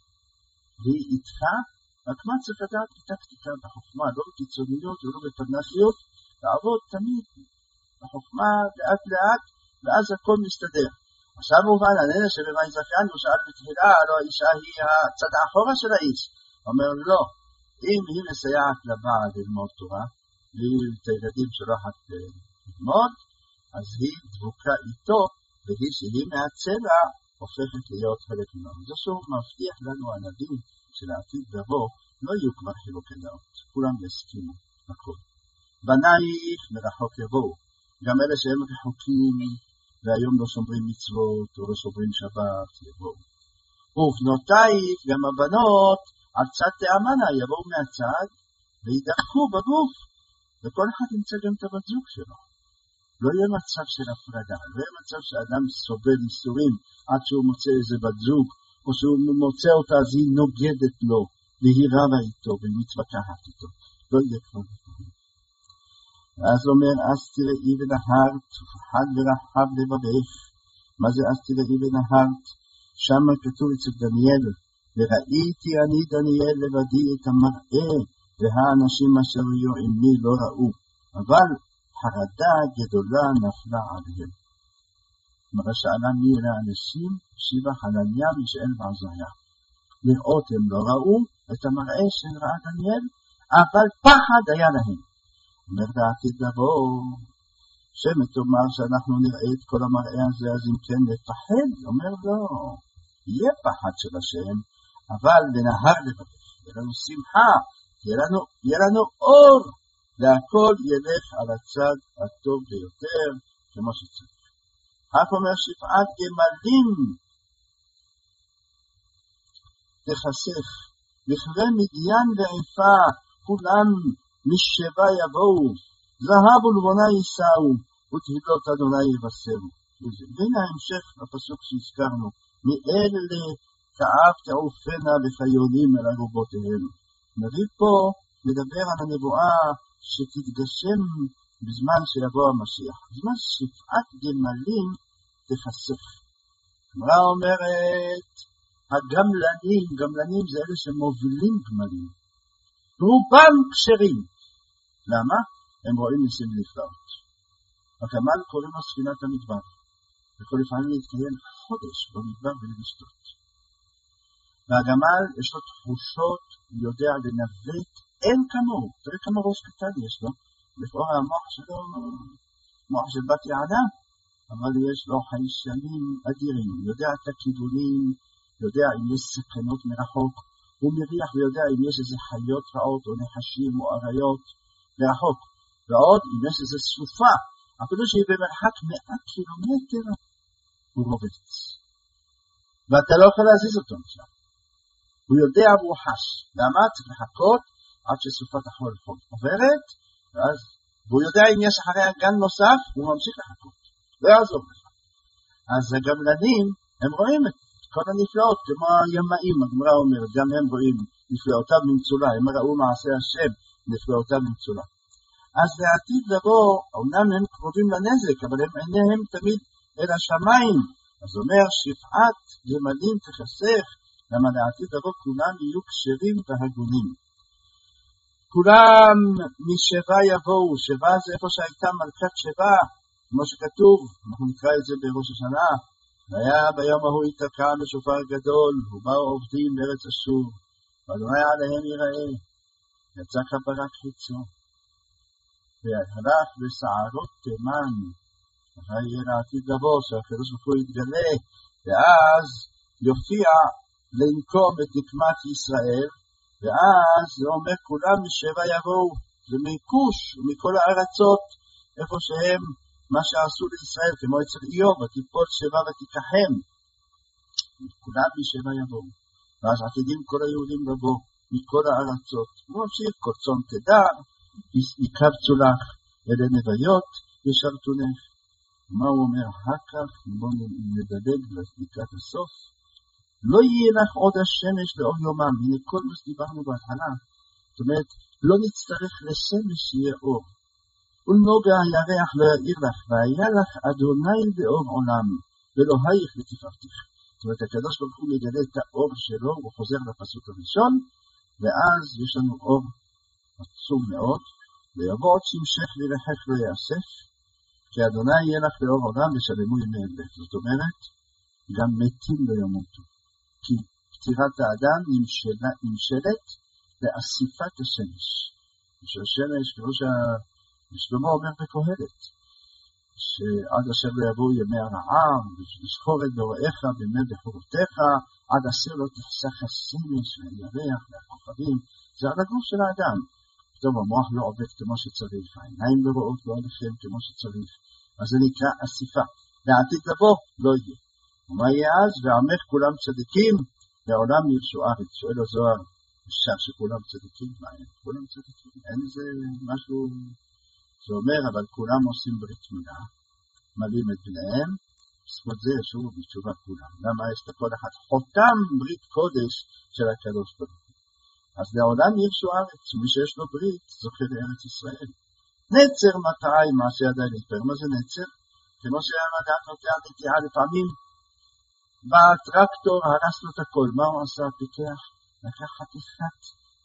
והיא איתך, רק מה צריך לדעת בטקטיקה בחוכמה, לא בקיצוניות ולא בפרנסיות, לעבוד תמיד בחוכמה לאט לאט, ואז הכל מסתדר. עכשיו מובן, הננה שבמאי זכיין, הוא שאל בתחילה, לא האישה היא הצד האחורה של האיש. אומר לא, אם היא מסייעת לבעל ללמוד תורה, והיא את הילדים שולחת ללמוד, אז היא דבוקה איתו, והיא שהיא מהצבע הופכת להיות חלק ממנו. זה שהוא מבטיח לנו הנביא של העתיד לבוא, לא יהיו כבר חילוקי דעות, כולם יסכימו הכל. בנייך מרחוק יבואו, גם אלה שהם רחוקים, והיום לא שומרים מצוות או לא שומרים שבת, יבואו. ובנותייך, גם הבנות, על צד תאמנה, יבואו מהצד, וידחקו בגוף, וכל אחד ימצא גם את הבת זוג שלו. לא יהיה מצב של הפרדה, לא יהיה מצב שאדם סובל איסורים עד שהוא מוצא איזה בת זוג, או שהוא מוצא אותה אז היא נוגדת לו, והיא רבה איתו, והיא מתווכחת איתו. לא יהיה כבר דברים. ואז אומר, אז תראי ונהרת, ופחד ורחב לבבך. מה זה אז תראי ונהרת? שם כתוב אצל דניאל, וראיתי אני דניאל לבדי את המראה, והאנשים אשר היו עמי לא ראו. אבל חרדה גדולה נפלה עליהם. מראה שאלה מי אלה האנשים, שיבה חנניה מישאל ועזריה. לראות הם לא ראו את המראה של ראה דניאל, אבל פחד היה להם. אומר בעתיד לבוא, שמת תאמר שאנחנו נראה את כל המראה הזה, אז אם כן נפחד, אומר לא, יהיה פחד של השם, אבל לנהר לבקש, יהיה לנו שמחה, יהיה לנו, יהיה לנו אור, והכל ילך על הצד הטוב ביותר, כמו שצריך. אף אומר שפעת גמלים תחסך, לכלי מדיין ועיפה, כולם משבע יבואו, זהב ולבונה יישאו, ותהילות אדוני יבשרו. והנה ההמשך לפסוק שהזכרנו, מאלה כאב תעופנה וחיונים אל ארובותיהם. נביא פה מדבר על הנבואה שתתגשם בזמן שיבוא המשיח. בזמן שפעת גמלים תחסך. אמרה אומרת, הגמלנים, גמלנים זה אלה שמובילים גמלים. רובם כשרים. למה? הם רואים ניסים נפלאות. הגמל קוראים לו ספינת המדבר. יכול לפעמים להתקיים חודש במדבר ולשתות. והגמל יש לו תחושות, הוא יודע לנווט, אין כמוהו. תראה כמה ראש קטן יש לו. לכאורה המוח שלו, מוח של בת יעדה, אבל יש לו חיישנים אדירים. יודע את הכיוונים, יודע אם יש סכנות מרחוק. הוא מריח ויודע אם יש איזה חיות רעות או נחשים או אריות מרחוק. ועוד אם יש איזה סופה, אפילו שהיא במרחק מאה קילומטר, הוא רובץ. ואתה לא יכול להזיז אותו משם. הוא יודע והוא חש. למה? צריך לחכות עד שסופת החול עוברת, ואז, והוא יודע אם יש אחריה גן נוסף, הוא ממשיך לחכות. לא יעזור לך. אז הגמלנים, הם רואים את כל הנפלאות, כמו הימאים, הגמרא אומרת, גם הם רואים נפלאותיו ממצולה, הם ראו מעשה השם, נפלאותיו ממצולה. אז לעתיד לבוא, אומנם הם קרובים לנזק, אבל הם עיניהם תמיד אל השמיים. אז אומר, שפעת גמלים תחסך, למה לעתיד לבוא כולם יהיו כשרים והגונים. כולם משבע יבואו, שבע זה איפה שהייתה מלכת שבע, כמו שכתוב, אנחנו נקרא את זה בראש השנה, והיה ביום ההוא יתקע בשופר גדול, ובאו עובדים בארץ אשור, ואדוני עליהם יראה, יצא כברק חיצו, והלך בסערות תימן, אחרי יהיה לעתיד לבוא, שהקדוש ברוך הוא יתגלה, ואז יופיע לנקום את נקמת ישראל, ואז זה אומר כולם משבע יבואו, ומכוש ומכל הארצות, איפה שהם, מה שעשו לישראל, כמו אצל איוב, ותיפול שבע ותיקחם, כולם משבע יבואו, ואז עתידים כל היהודים לבוא, מכל הארצות, הוא ממשיך, כל צום תדר, יקבצו לך, אלה נוויות, ישרתונך. מה הוא אומר? הכך, בואו נדלג לקראת הסוף, לא יהיה לך עוד השמש לאור יומם, הנה כל מה שדיברנו בהתחלה, זאת אומרת, לא נצטרך לשמש שיהיה אור, ולנוגע הירח לא יאיר לך, והיה לך אדוני באור עולם, ואלוהיך לתפארתך. זאת אומרת, הקדוש ברוך הוא מגלה את האור שלו, הוא חוזר לפסוק הראשון, ואז יש לנו אור עצום מאוד, ויבוא עוד שמשך וריחך לא יאסף, כי אדוני יהיה לך באור עולם ושלמו ימי אלף. זאת אומרת, גם מתים לא ימותו. כי פטירת האדם נמשלת באסיפת השמש. שהשמש, כמו ששלמה אומר בקהלת, שעד אשר לא יבואו ימי הרעב, ושחור את דוראיך בימי בחורותיך, עד אשר לא תחסך השמש והירח והכוכבים, זה על הגוף של האדם. פתאום המוח לא עובד כמו שצריך, העיניים לא רואות לא עליכם כמו שצריך, אז זה נקרא אסיפה. לעתיד לבוא לא יהיה. ומה יהיה אז? ועמך כולם צדיקים, והעולם ירשו ארץ. שואל הזוהר, אפשר שכולם צדיקים? מה אין? כולם צדיקים. אין איזה משהו שאומר, אבל כולם עושים ברית מילה, מלאים את בניהם, בזכות זה ישובו בתשובה כולם. למה יש לכל אחד חותם ברית קודש של הקדוש ברוך הוא. אז לעולם ירשו ארץ, ומי שיש לו ברית זוכה לארץ ישראל. נצר מטעי מעשה ידי להתפר. מה זה נצר? כמו שהמדעת נוטע נטיעה לפעמים, בטרקטור הרס לו את הכל. מה הוא עשה? פיקח, לקח חתיכת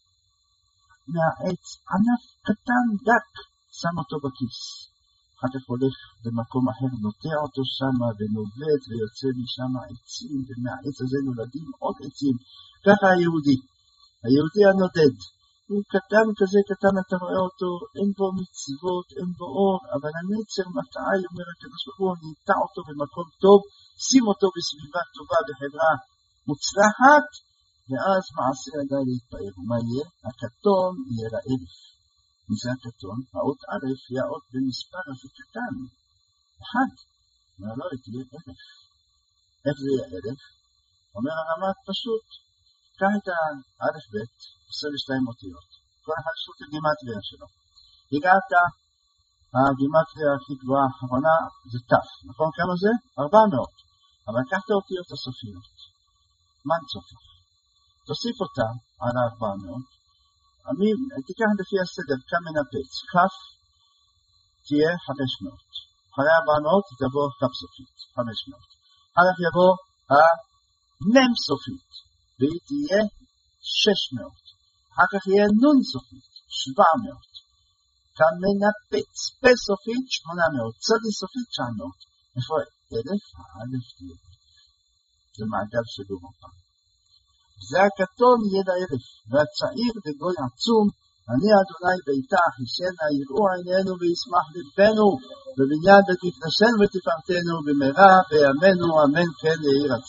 מהעץ, ענף קטן דק, שם אותו בכיס. אחר כך הולך במקום אחר, נוטע אותו שם ונובט ויוצא משם עצים, ומהעץ הזה נולדים עוד עצים. ככה היהודי. היהודי הנודד, הוא קטן כזה קטן, אתה רואה אותו, אין בו מצוות, אין בו אור, אבל הנצר מטעי, אומר הקדוש ברוך הוא, ניטע אותו במקום טוב, שים אותו בסביבה טובה, בחברה מוצלחת, ואז מעשה ידי להתפאר. ומה יהיה? הקטון יהיה לאלף. מזה הקטון, האות א' יהיה אות במספר הזה קטן. אחד. אומר לא, תהיה אלף. איך זה יהיה אלף? אומר הרמ"ט פשוט, קח את האלף בית, עשרים ושתיים אותיות. כל אחד יש לו את הגימטריה שלו. הגעת, הגימטריה הכי גבוהה האחרונה זה תף. נכון כמה זה? ארבע מאות. אבל קח את האותיות הסופיות. מן סופך. תוסיף אותה על ה-ארבע מאות. תיקח לפי הסדר, כאן מנפץ. כף תהיה חמש מאות. אחרי ארבע מאות תבוא כף סופית, חמש מאות. אחר יבוא המם סופית. והיא תהיה שש מאות. אחר כך יהיה נון סופית, שבע מאות. כמנפץ, פה סופית, שמונה מאות. צדי סופית, תשע מאות. איפה אלף? האלף תהיה. זה מעגל שלו מפה. זה הקטון יהיה לאלף, והצעיר בגוי עצום, אני אדוני ביתה אחישנה, יראו עינינו וישמח לבנו, ובניין בית מקדשנו ותפארתנו במהרה בימינו, אמן כן יהי רצון.